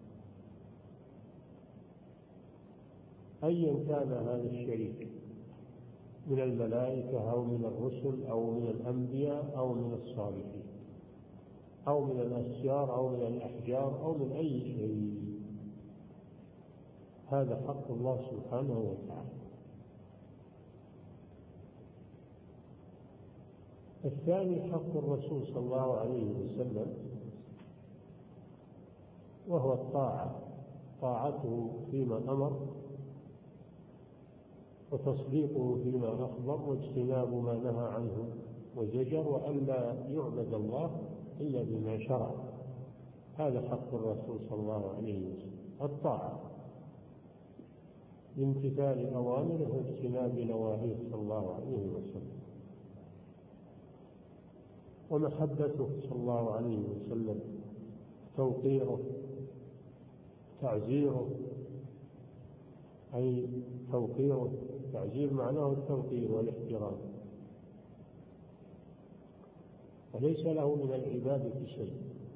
أيا كان هذا الشريك من الملائكة أو من الرسل أو من الأنبياء أو من الصالحين أو من الأشجار أو من الأحجار أو من أي شيء. هذا حق الله سبحانه وتعالى. الثاني حق الرسول صلى الله عليه وسلم، وهو الطاعة، طاعته فيما أمر وتصديقه فيما أخبر واجتناب ما نهى عنه وزجر، وألا يعبد الله إلا بما شرع. هذا حق الرسول صلى الله عليه وسلم، الطاعة بامتثال أوامره واجتناب نواهيه صلى الله عليه وسلم، ومحبته صلى الله عليه وسلم، توقيره، تعزيره، أي توقيره، تعزير معناه التوقير والاحترام، وليس له من العبادة شيء،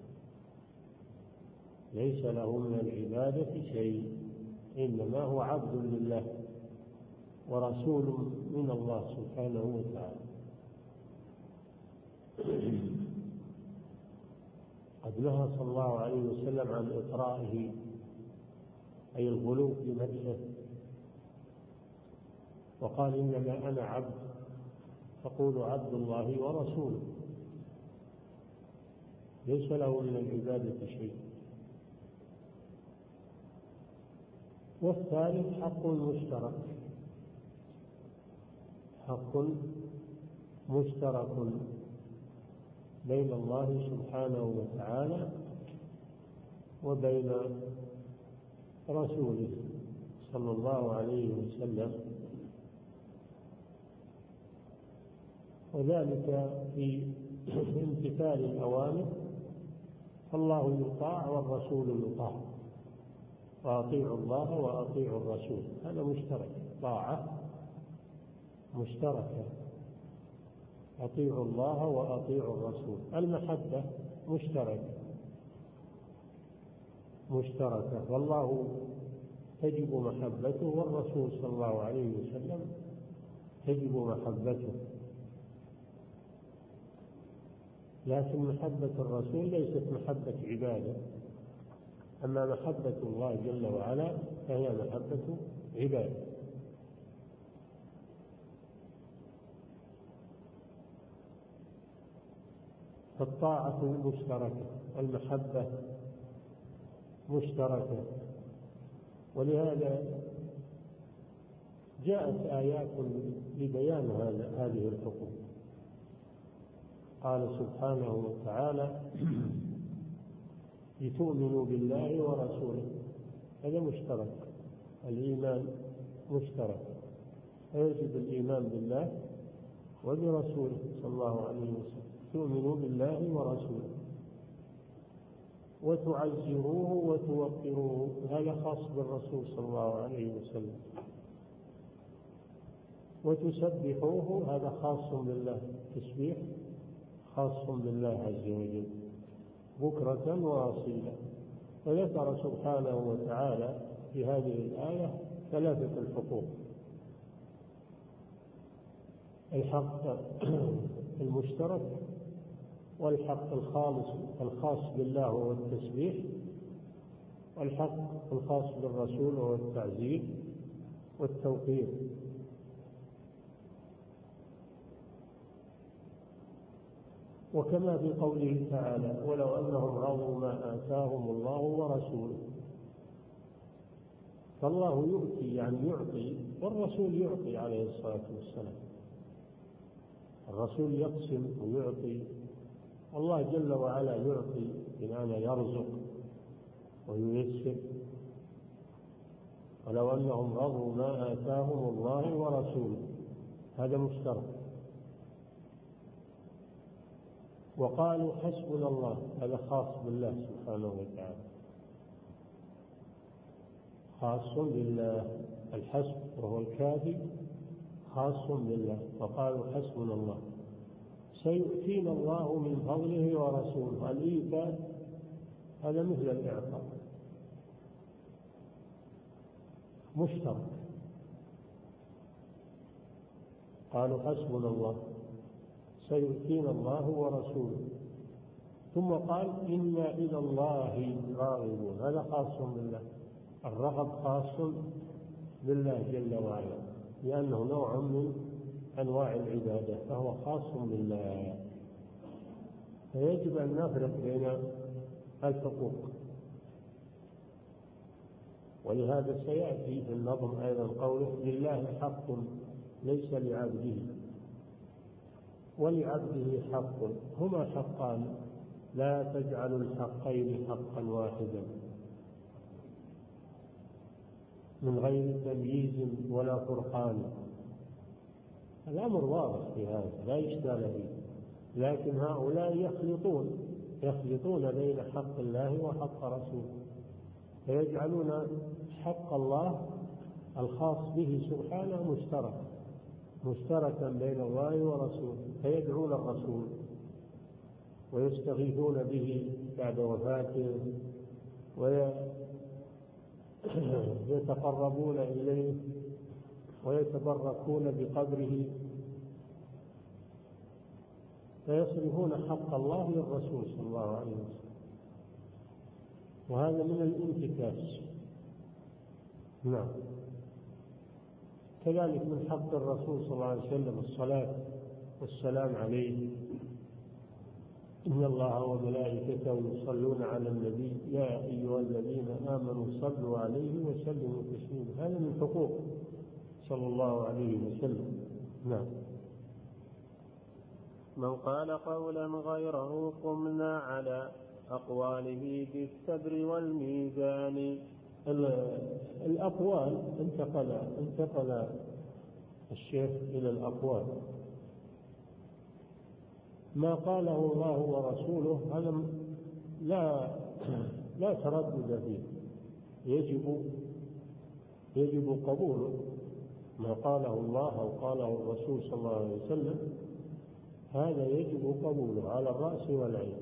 ليس له من العبادة شيء، إنما هو عبد لله ورسول من الله سبحانه وتعالى. قد نهى صلى الله عليه وسلم عن إطرائه، أي الغلو في مدحه، وقال: إنما أنا عبد فقولوا عبد الله ورسوله، ليس له من العبادة شيء. والثالث حق مشترك، حق مشترك بين الله سبحانه وتعالى وبين رسوله صلى الله عليه وسلم، وذلك في امتثال الأوامر، فالله يطاع والرسول يطاع، وأطيعوا الله وأطيعوا الرسول. هذا مشترك، طاعة مشتركة، أطيعوا الله وأطيعوا الرسول. المحبة مشتركة، والله تجب محبته والرسول صلى الله عليه وسلم تجب محبته، لكن محبة الرسول ليست محبة عبادة، أما محبة الله جل وعلا فهي محبة عبادة. فالطاعة مشتركة، المحبة مشتركة، ولهذا جاءت آيات لبيان هذه الحقوق. قال سبحانه وتعالى: لتؤمنوا بالله ورسوله، هذا مشترك، الإيمان مشترك، فيجب الإيمان بالله وبرسوله صلى الله عليه وسلم، تؤمنوا بالله ورسوله وتعزروه وتوقروه، هذا خاص بالرسول صلى الله عليه وسلم، وتسبحوه، هذا خاص بالله، تسبيح خاص بالله عز وجل بكرة وأصيلا. فذكر سبحانه وتعالى في هذه الآية ثلاثة الحقوق: الحق المشترك والحق الخالص الخاص بالله هو التسبيح، والحق الخاص بالرسول هو التعزير والتوقير. وكما في قوله تعالى: ولو أنهم رضوا ما آتاهم الله ورسوله. فالله يؤتي يعني يعطي، والرسول يعطي عليه الصلاة والسلام. الرسول يقسم ويعطي، والله جل وعلا يعطي بمعنى يرزق وييسر. ولو أنهم رضوا ما آتاهم الله ورسوله، هذا مشترك. وقالوا حسبنا الله، هذا خاص بالله سبحانه وتعالى، خاص بالله. الحسب وهو الكافي خاص بالله. وقالوا حسبنا الله سيؤتينا الله من فضله ورسوله. الإيتاء هذا مثل الإعطاء، مشترك. قالوا حسبنا الله سيؤتينا الله ورسوله، ثم قال إنا إلى الله راغبون، هذا خاص بالله. الرغب خاص بالله جل وعلا، لأنه نوع من أنواع العبادة، فهو خاص بالله. فيجب أن نفرق بين الحقوق. ولهذا سيأتي في النظم أيضا قوله: لله حق ليس لعبده ولعبده حق، هما حقان لا تجعلوا الحقين حقا واحدا، من غير تمييز ولا فرقان. الأمر واضح في هذا، لا إشكال فيه. لكن هؤلاء يخلطون بين حق الله وحق رسوله، فيجعلون حق الله الخاص به سبحانه مشتركا بين الله ورسوله، فيدعون الرسول ويستغيثون به بعد وفاته ويتقربون إليه ويتبركون بقبره، فيصرفون حق الله للرسول صلى الله عليه وسلم، وهذا من الانتكاس. نعم. كذلك من حق الرسول صلى الله عليه وسلم الصلاة والسلام عليه: إن الله وملائكته يصلون على النبي يا أيها الذين آمنوا صلوا عليه وسلموا تسليما. هذا من حقوق صلى الله عليه وسلم. نعم. من قال قولا غيره قمنا على أقواله بالصبر والميزان. الأقوال انتقل الشيخ إلى الأقوال. ما قاله الله ورسوله هذا لا تردد فيه، يجب قبوله. ما قاله الله أو قاله الرسول صلى الله عليه وسلم هذا يجب قبوله على الرأس والعين.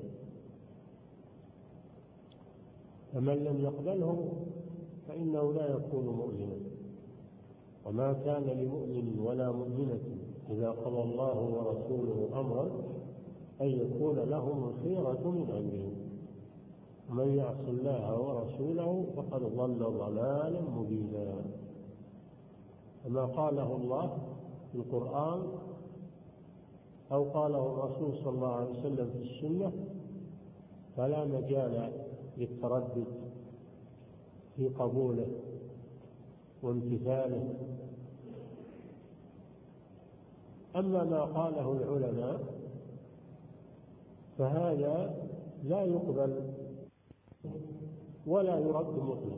فمن لم يقبله فإنه لا يكون مؤمنا. وما كان لمؤمن ولا مؤمنة إذا قضى الله ورسوله أمرا أن يكون لهم الخيرة من أمرهم، ومن يعص الله ورسوله فقد ضل ضلالا مبينا. فما قاله الله في القرآن أو قاله الرسول صلى الله عليه وسلم في السنة فلا مجال للتردد في قبوله وامتثاله. أما ما قاله العلماء فهذا لا يقبل ولا يرد مطلقا،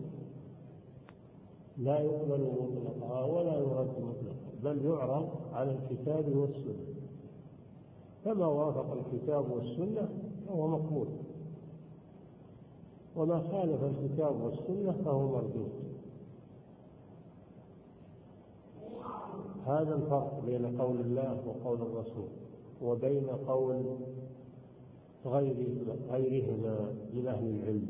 لا يقبل مطلقا ولا يرد مطلقا، بل يعرض على الكتاب والسنة، فما وافق الكتاب والسنة فهو مقبول، وما خالف الكتاب والسنة فهو مردود. هذا الفرق بين قول الله وقول الرسول وبين قول غيرهما من أهل العلم.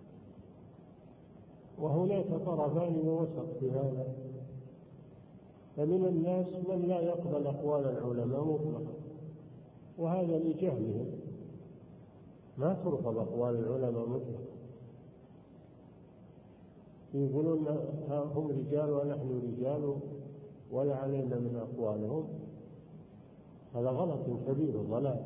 وهناك طرفان ووسط في هذا، فمن الناس من لا يقبل أقوال العلماء مطلقا، وهذا لجهلهم، ما ترفض أقوال العلماء مطلقا، يقولون هم رجال ونحن رجال ولا علينا من أقوالهم. هذا غلط كبير وضلال.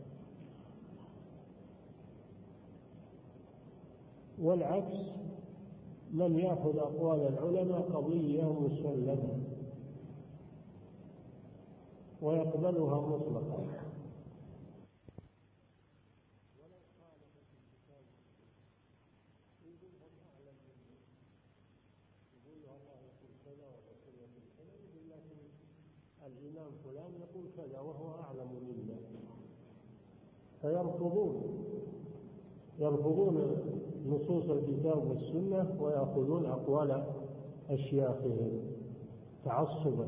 والعكس، من يأخذ أقوال العلماء قضية مسلمة ويقبلها مطلقا. الإمام فلان يقول كذا وهو أعلم منا، فيرفضون نصوص الكتاب والسنة ويأخذون أقوال أشياخهم تعصبا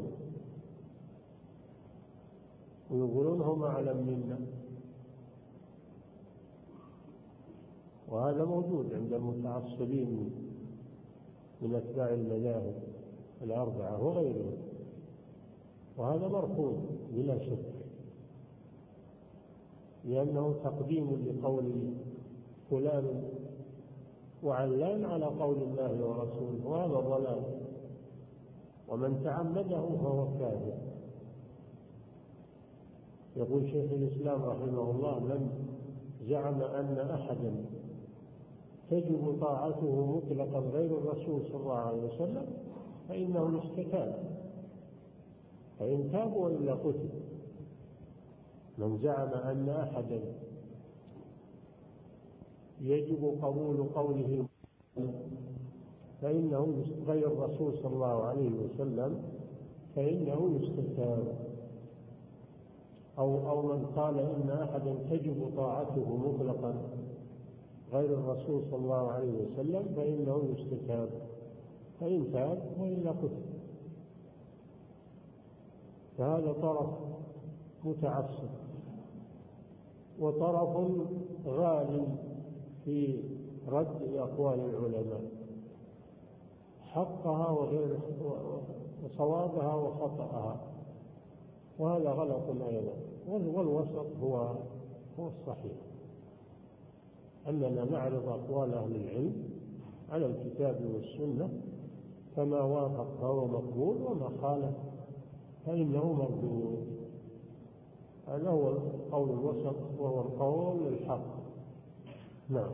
ويقولون هم أعلم منا. وهذا موجود عند المتعصبين من أتباع المذاهب الأربعة وغيرهم، وهذا مرفوض بلا شك، لأنه تقديم لقول فلان وعلان على قول الله ورسوله، وهذا ضلال، ومن تعمده فهو كافر. يقول شيخ الإسلام رحمه الله: من زعم أن أحدا تجب طاعته مطلقا غير الرسول صلى الله عليه وسلم فإنه يستتاب، فإن تابوا إلا قتل. من زعم أن أحدا يجب قبول قوله فإنه غير الرسول صلى الله عليه وسلم فإنه يستتاب، أو من قال إن أحدا تجب طاعته مطلقا غير الرسول صلى الله عليه وسلم فإنه يستتاب، فإن تاب وإلا قتل. فهذا طرف متعصب، وطرف غالي في رد أقوال العلماء، حقها وغير وصوابها وخطأها، وهذا غلط أيضا. والوسط هو الصحيح، أننا نعرض أقوال أهل العلم على الكتاب والسنة، فما وافق فهو مقبول وما خالف فإنه مردود. هذا هو القول الوسط وهو القول الحق. نعم.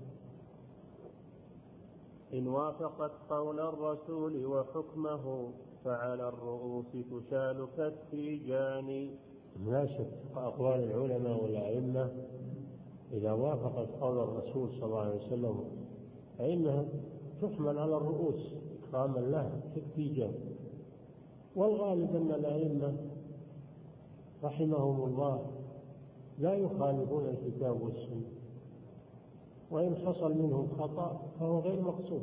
إن وافقت قول الرسول وحكمه فعلى الرؤوس تشال كالتيجان. لا شك أقوال العلماء والأئمة إذا وافقت قول الرسول صلى الله عليه وسلم فإنها تحمل على الرؤوس إكراما له كالتيجان. والغالب أن الأئمة رحمهم الله لا يخالفون الكتاب والسنة، وإن حصل منهم خطأ فهو غير مقصود.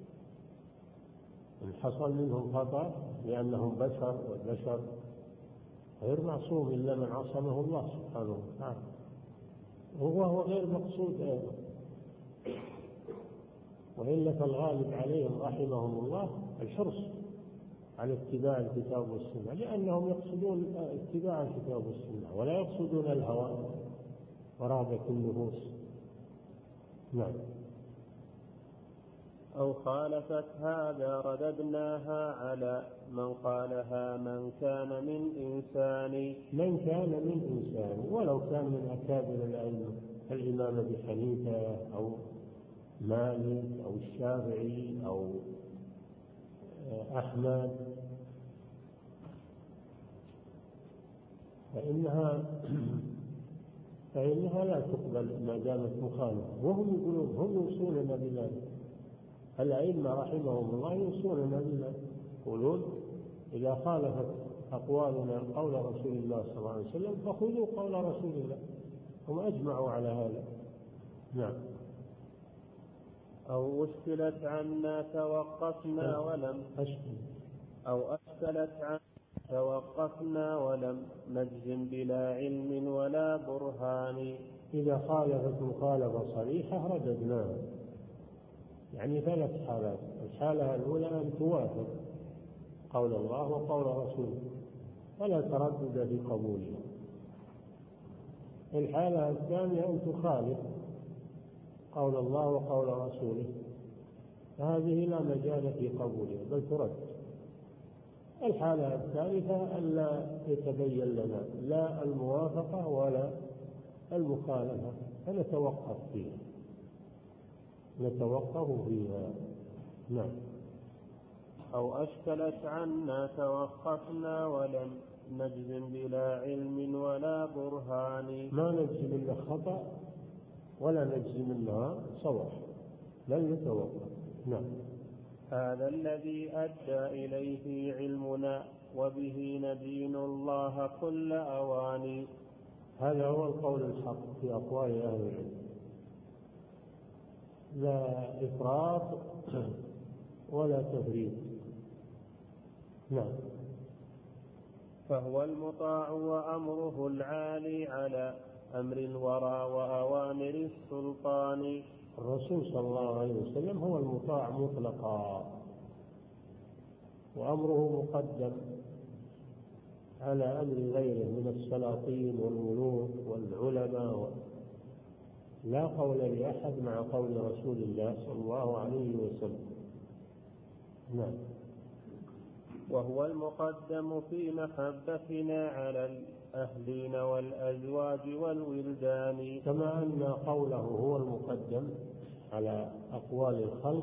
إن حصل منهم خطأ لأنهم بشر، والبشر غير معصوم إلا من عصمه الله سبحانه وتعالى، وهو غير مقصود أيضا. وإلا فالغالب عليهم رحمهم الله الحرص على اتباع الكتاب والسنة، لأنهم يقصدون اتباع الكتاب والسنة ولا يقصدون الهوى ورغبة النفوس. نعم. أو خالفت هذا رددناها على من قالها من كان من إنسان ولو كان من أكابر العلم الإمام أبي حنيفة أو مالك أو الشافعي أو أحمد، فإنها لا تقبل ما دامت مخالفة. وهم يقولون، هم يوصوننا بذلك، الأئمة رحمهم الله يوصوننا بذلك، يقولون إذا خالفت أقوالنا قول رسول الله صلى الله عليه وسلم فخذوا قول رسول الله، هم أجمعوا على هذا. نعم. أو أشكلت عنا توقفنا ولم نجزم بلا علم ولا برهان. إذا خالفت مخالفة صريحة رددناها، يعني 3 حالات. الحالة الأولى أن توافق قول الله وقول رسوله، ولا تردد في قبولها. الحالة الثانية أن تخالف قول الله وقول رسوله، فهذه لا مجال في قبولها بل ترد. الحالة الثالثة ألا يتبين لنا لا الموافقة ولا المخالفة، فنتوقف فيها، نتوقف فيها. نعم. أو أشكلت عنا توقفنا ولم نجزم بلا علم ولا برهان. ما نجزم إلا خطأ ولا نجزم إلا صواب، بل نتوقف. نعم. هذا الذي أدى إليه علمنا وبه ندين الله كل أوان. هذا هو القول الحق في أقوال أهل العلم، لا إفراط ولا تفريط. نعم. فهو المطاع وأمره العالي على أمر الورى وأوامر السلطان. الرسول صلى الله عليه وسلم هو المطاع مطلقا، وأمره مقدم على أمر غيره من السلاطين والملوك والعلماء. لا قول لأحد مع قول رسول الله صلى الله عليه وسلم. نعم. وهو المقدم في محبتنا على الأهلين والأزواج والولدان. كما أن قوله هو المقدم على أقوال الخلق،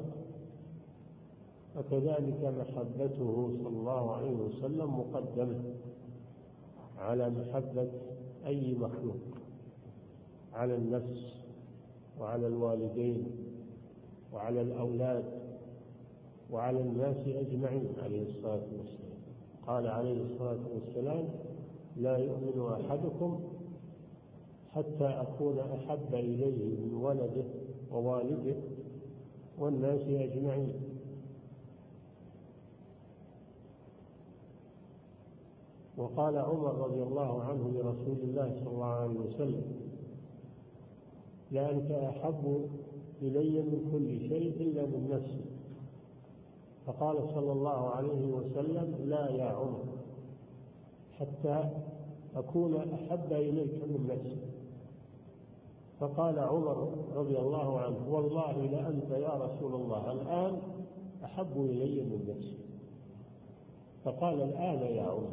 فكذلك محبته صلى الله عليه وسلم مقدمة على محبة أي مخلوق، على النفس وعلى الوالدين وعلى الأولاد وعلى الناس أجمعين عليه الصلاة والسلام. قال عليه الصلاة والسلام: لا يؤمن أحدكم حتى أكون أحب إليه من ولده ووالده والناس أجمعين. وقال عمر رضي الله عنه لرسول الله صلى الله عليه وسلم: لا أنت أحب إلي من كل شيء إلا من نفسي. فقال صلى الله عليه وسلم: لا يا عمر، حتى أكون أحب إليك من نفسي. فقال عمر رضي الله عنه: والله لأنت يا رسول الله الآن أحب إلي من نفسي. فقال: الآن يا عمر.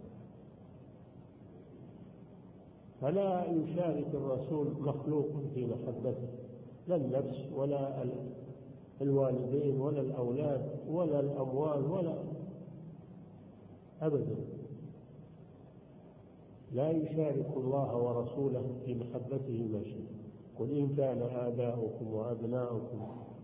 فلا يشارك الرسول مخلوق في محبته، لا النفس ولا الوالدين ولا الأولاد ولا الأموال ولا أبدا. لا يشارك الله ورسوله في محبته ما شاء. قل إن كان آباؤكم وأبناؤكم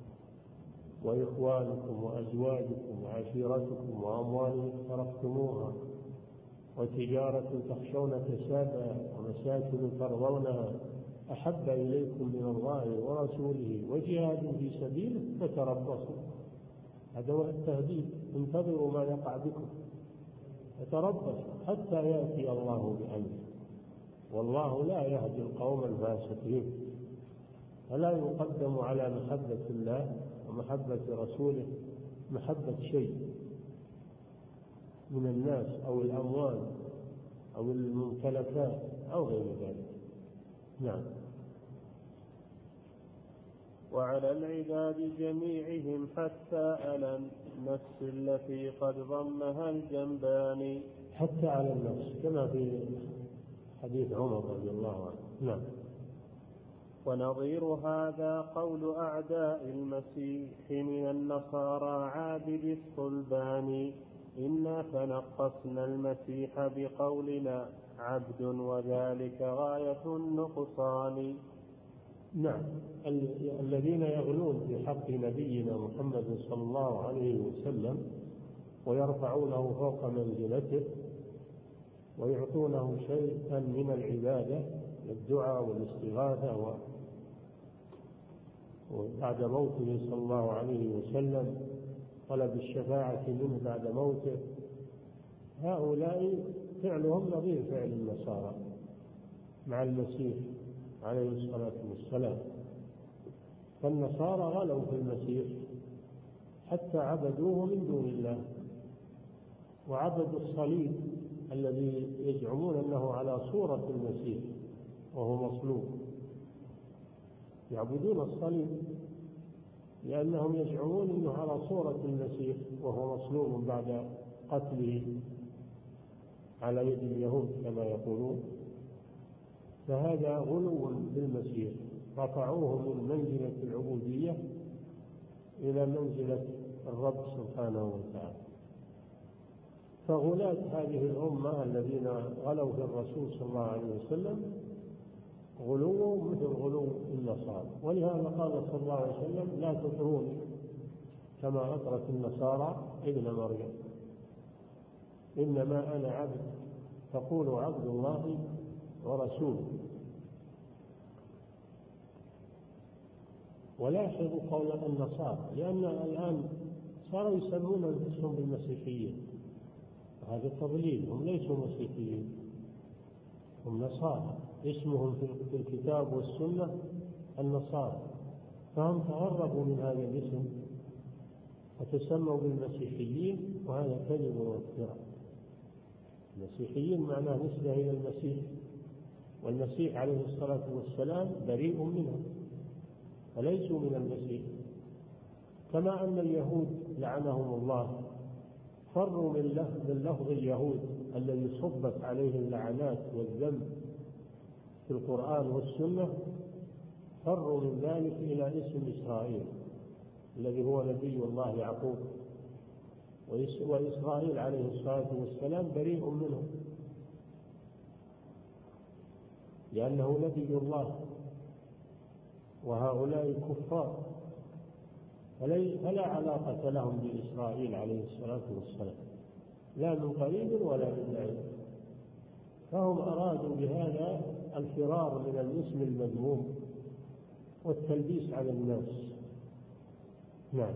وإخوانكم وأزواجكم وعشيرتكم وأموال اقترفتموها وتجارة تخشون كسادها ومساكن ترضونها أحب إليكم من الله ورسوله وجهاد في سبيله فتربصوا. هذا هو التهديد: انتظروا ما يقع بكم، فتربصوا حتى يأتي الله بأمره، والله لا يهدي القوم الفاسقين. فلا يقدم على محبة الله ومحبة رسوله محبة شيء من الناس أو الأموال أو الممتلكات أو غير ذلك. نعم. وعلى العباد جميعهم حتى على النفس التي قد ضمها الجنبان. حتى على النفس كما في حديث عمر رضي الله عنه. نعم. ونظير هذا قول أعداء المسيح من النصارى عابد الصلبان: إنا فنقصنا المسيح بقولنا عبد وذلك غاية النقصان. نعم. الذين يغلون في حق نبينا محمد صلى الله عليه وسلم ويرفعونه فوق منزلته ويعطونه شيئا من العبادة الدعاء والاستغاثة وبعد موته صلى الله عليه وسلم طلب الشفاعة منه بعد موته، هؤلاء فعلهم نظير فعل النصارى مع المسيح عليه الصلاة والسلام. فالنصارى غلوا في المسيح حتى عبدوه من دون الله، وعبدوا الصليب الذي يزعمون أنه على صورة المسيح وهو مصلوب. يعبدون الصليب لأنهم يزعمون أنه على صورة المسيح وهو مصلوب بعد قتله على يد اليهود كما يقولون. فهذا غلو بالمسيح، رفعوه من منزلة العبودية إلى منزلة الرب سبحانه وتعالى. فغلاة هذه الأمة الذين غلوا في الرسول صلى الله عليه وسلم غلو مثل غلو النصارى، ولهذا قال صلى الله عليه وسلم: لا تطروني كما أطرت النصارى ابن مريم، إنما أنا عبد، فقولوا عبد الله ورسوله. ولاحظوا قول النصارى، لأن الآن صاروا يسمون أنفسهم بالمسيحيين، وهذا تضليل. هم ليسوا مسيحيين، هم نصارى، اسمهم في الكتاب والسنة النصارى، فهم تغربوا من هذا الاسم وتسموا بالمسيحيين، وهذا كذب وافتراء. المسيحيين معناه نسبة إلى المسيح، والمسيح عليه الصلاة والسلام بريء منهم فليسوا من المسيح. كما أن اليهود لعنهم الله فروا من لفظ اليهود الذي صبت عليه اللعنات والذنب في القرآن والسنة، فروا من ذلك إلى اسم إسرائيل الذي هو نبي الله يعقوب، وإسرائيل عليه الصلاة والسلام بريء منه لأنه نبي الله، وهؤلاء كفار فلا علاقة لهم بإسرائيل عليه الصلاة والسلام، لا من قريب ولا من بعيد. فهم أرادوا بهذا الفرار من الاسم المذموم والتلبيس على الناس. نعم.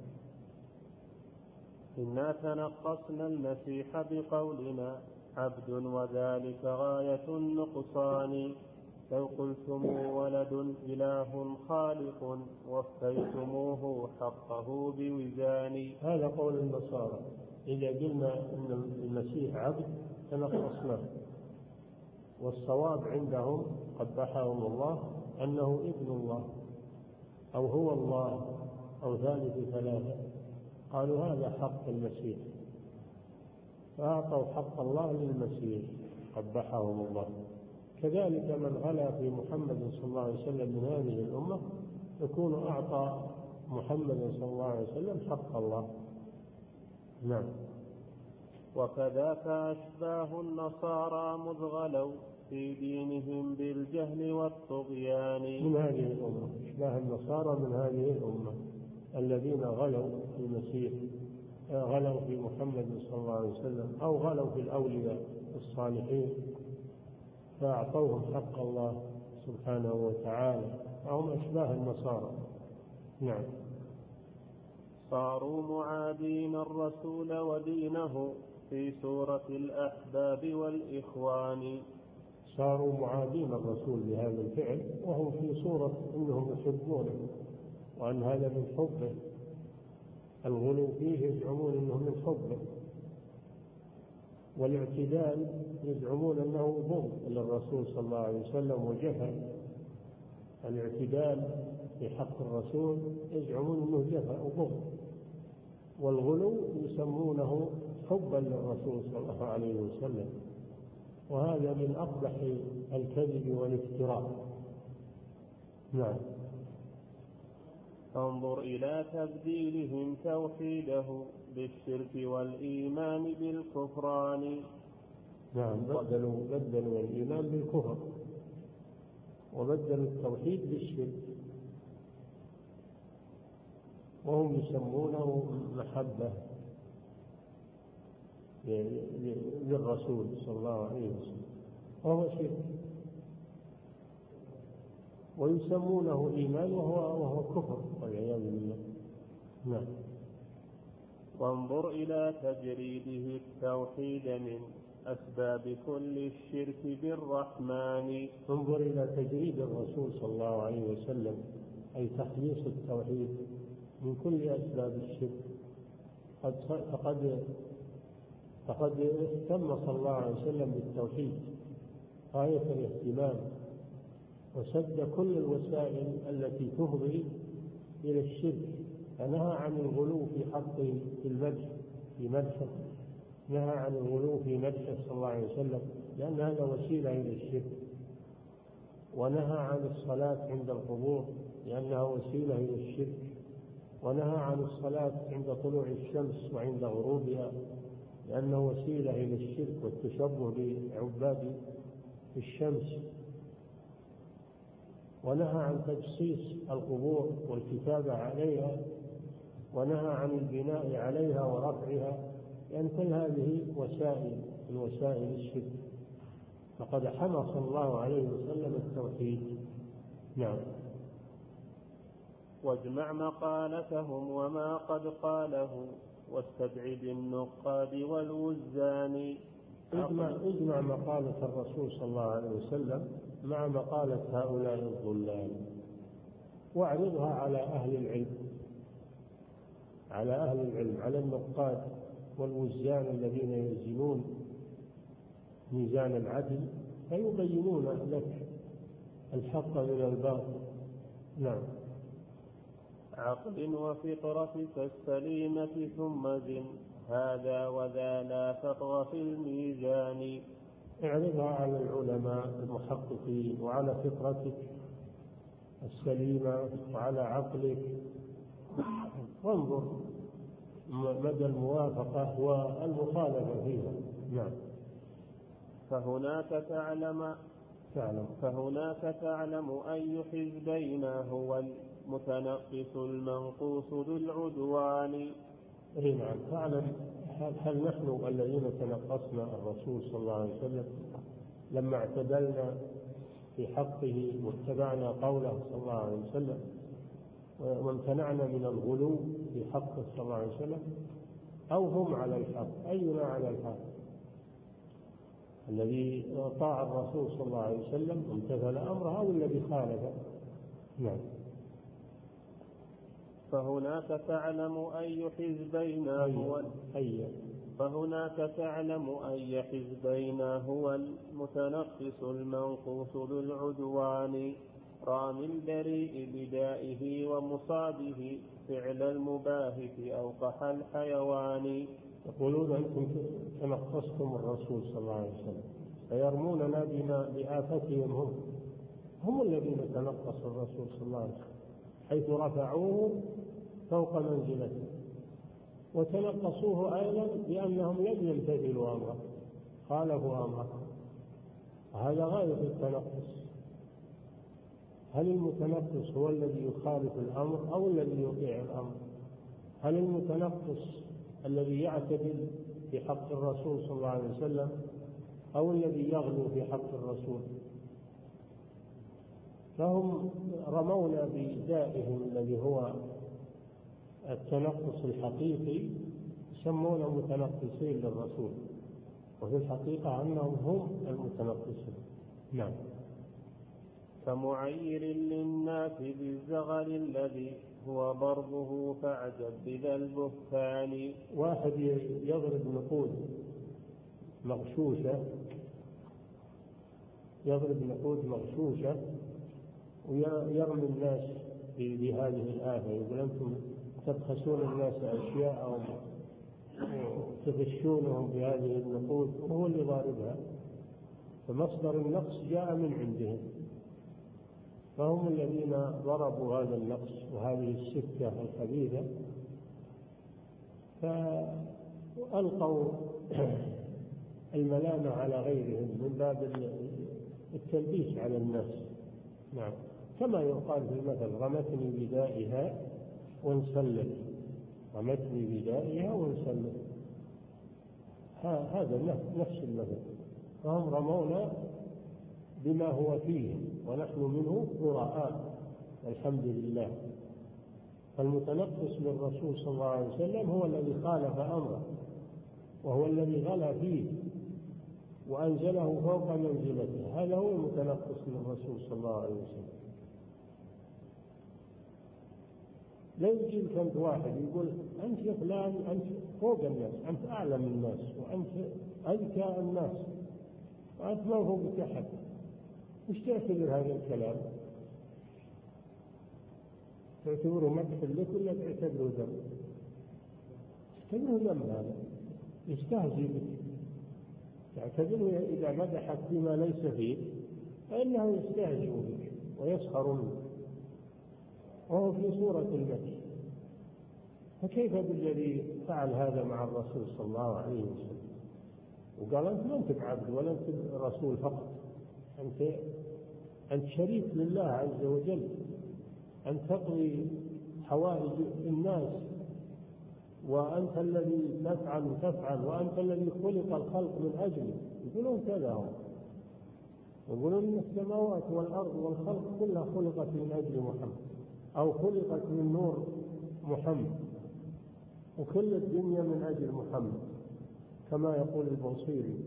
إنا تنقصنا المسيح بقولنا عبد، وذلك غاية النقصان. لو قلتم ولد إله خالق وفيتموه حقه بوزان. هذا قول النصارى، إذا قلنا إن المسيح عبد تنقصناه، والصواب عندهم قبحهم الله أنه ابن الله أو هو الله أو ثالث ثلاثة. قالوا هذا حق المسيح، فأعطوا حق الله للمسيح قبحهم الله. كذلك من غلا في محمد صلى الله عليه وسلم من هذه الأمة يكون أعطى محمد صلى الله عليه وسلم حق الله. نعم. وكذاك أشباه النصارى مذ غلوا في دينهم بالجهل والطغيان. من هذه الأمة أشباه النصارى من هذه الأمة الذين غلوا في المسيح، غلوا في محمد صلى الله عليه وسلم، أو غلوا في الأولياء الصالحين فأعطوهم حق الله سبحانه وتعالى، فهم أشباه النصارى. نعم. صاروا معادين الرسول ودينه في سورة الأحباب والإخوان. صاروا معادين الرسول بهذا الفعل وهم في صورة أنهم يحبونه، وأن هذا من حبه، الغلو فيه يزعمون أنه من حبه، والاعتدال يزعمون أنه بغض للرسول صلى الله عليه وسلم وجفا. الاعتدال في حق الرسول يزعمون أنه جفا وبغض، والغلو يسمونه حبا للرسول صلى الله عليه وسلم، وهذا من أقبح الكذب والافتراء. نعم. انظر إلى تبديلهم توحيده بالشرك والإيمان بالكفران. نعم. بدلوا الإيمان بالكفر وبدلوا التوحيد بالشرك، وهم يسمونه محبة للرسول صلى الله عليه وسلم، وهو شرك، ويسمونه إيمان وهو كفر والعياذ بالله. نعم. وانظر إلى تجريده التوحيد من أسباب كل الشرك بالرحمن. انظر إلى تجريد الرسول صلى الله عليه وسلم، أي تخليص التوحيد من كل أسباب الشرك. فقد فقد اهتم صلى الله عليه وسلم بالتوحيد غاية الاهتمام، وسد كل الوسائل التي تفضي إلى الشرك، فنهى عن الغلو في حقه في المدح في مدحه، نهى عن الغلو في مدحه صلى الله عليه وسلم لأن هذا وسيلة إلى الشرك، ونهى عن الصلاة عند القبور لأنها وسيلة إلى الشرك، ونهى عن الصلاة عند طلوع الشمس وعند غروبها لأنه وسيلة إلى الشرك والتشبه بعباد الشمس، ونهى عن تجصيص القبور والكتابة عليها، ونهى عن البناء عليها ورفعها، لأن كل هذه وسائل من وسائل الشرك، فقد حمى صلى الله عليه وسلم التوحيد. نعم. واجمع مقالتهم وما قد قاله واستبعد النقاد والوزان. اجمع مقالة الرسول صلى الله عليه وسلم مع مقالة هؤلاء الضلال، واعرضها على أهل العلم، على النقاد والوزان الذين يزنون ميزان العدل، فيبينون لك الحق من الباطل. نعم. عقل وفطرتك السليمة ثم زن هذا وذا لا تطغى في الميزان. اعرضها على العلماء المحققين وعلى فطرتك السليمة وعلى عقلك، وانظر مدى الموافقة والمخالفة فيها. نعم. فهناك تعلم أي حزبين هو المتنقص المنقوص ذو العدوان. نعم. تعلم هل نحن الذين تنقصنا الرسول صلى الله عليه وسلم لما اعتدلنا في حقه واتبعنا قوله صلى الله عليه وسلم وامتنعنا من الغلو في حقه صلى الله عليه وسلم، أو هم على الحق؟ أينا على الحق؟ الذي طاع الرسول صلى الله عليه وسلم وامتثل أمره أو الذي خالفه؟ نعم. فهناك تعلم أي حزبين هو المتنقص المنقوص ذو العدوان رامي البريء بدائه ومصابه فعل المباهث أوقح الحيوان. يقولون أنتم تنقصتم الرسول صلى الله عليه وسلم، فيرموننا بآفتهم، هم الذين تنقصوا الرسول صلى الله عليه وسلم حيث رفعوه فوق منزلته، وتنقصوه أيضا بأنهم لم يمتثلوا أمره، خالفوا أمره، وهذا غاية التنقص. هل المتنقص هو الذي يخالف الأمر أو الذي يطيع الأمر؟ هل المتنقص الذي يعتدل في حق الرسول صلى الله عليه وسلم أو الذي يغلو في حق الرسول؟ فهم رمونا بدائهم الذي هو التنقص الحقيقي، يسمون متنقصين للرسول، وفي الحقيقة أنهم هم المتنقصون. نعم. كمعير للناس بالزغل الذي هو برضه فاعجب بذا البهتان. واحد يضرب نقود مغشوشة ويرمي الناس بهذه الآفة، يقول أنتم تبخسون الناس أشياء وتغشونهم بهذه النقود، وهو اللي ضاربها، فمصدر النقص جاء من عندهم، فهم الذين ضربوا هذا النقص وهذه السكة الخبيثة، فألقوا الملامة على غيرهم من باب التلبيس على الناس. نعم. كما يقال في المثل رمتني بدائها وانسلت، هذا نفس المثل، فهم رمونا بما هو فيه ونحن منه براء الحمد لله. فالمتنقص للرسول صلى الله عليه وسلم هو الذي خالف أمره، وهو الذي غلا فيه وأنزله فوق منزلته، هذا هو المتنقص للرسول صلى الله عليه وسلم. لا يجيك أنت واحد يقول أنت يا فلان أنت فوق الناس، أنت أعلم الناس، وأنت أذكى الناس، وأنت ما فوقك أحد. وش تعتبر هذا الكلام؟ تعتبره مدح لك ولا تعتبره ذم؟ تعتبره ذم، هذا يستهزئ بك. تعتبره إذا مدحك فيما ليس فيه فإنه يستهزئ بك ويسخر منك، وهو في صورة المدح. فكيف بالذي فعل هذا مع الرسول صلى الله عليه وسلم وقال أنت ما أنت عبد ولا أنت رسول فقط، أنت شريك لله عز وجل، أن تقضي حوائج الناس، وأنت الذي تفعل وأنت الذي خلق الخلق من أجله. يقولون كذا هم، يقولون إن السماوات والأرض والخلق كلها خلقت من أجل محمد، أو خلقت من نور محمد، وكل الدنيا من أجل محمد، كما يقول البوصيري.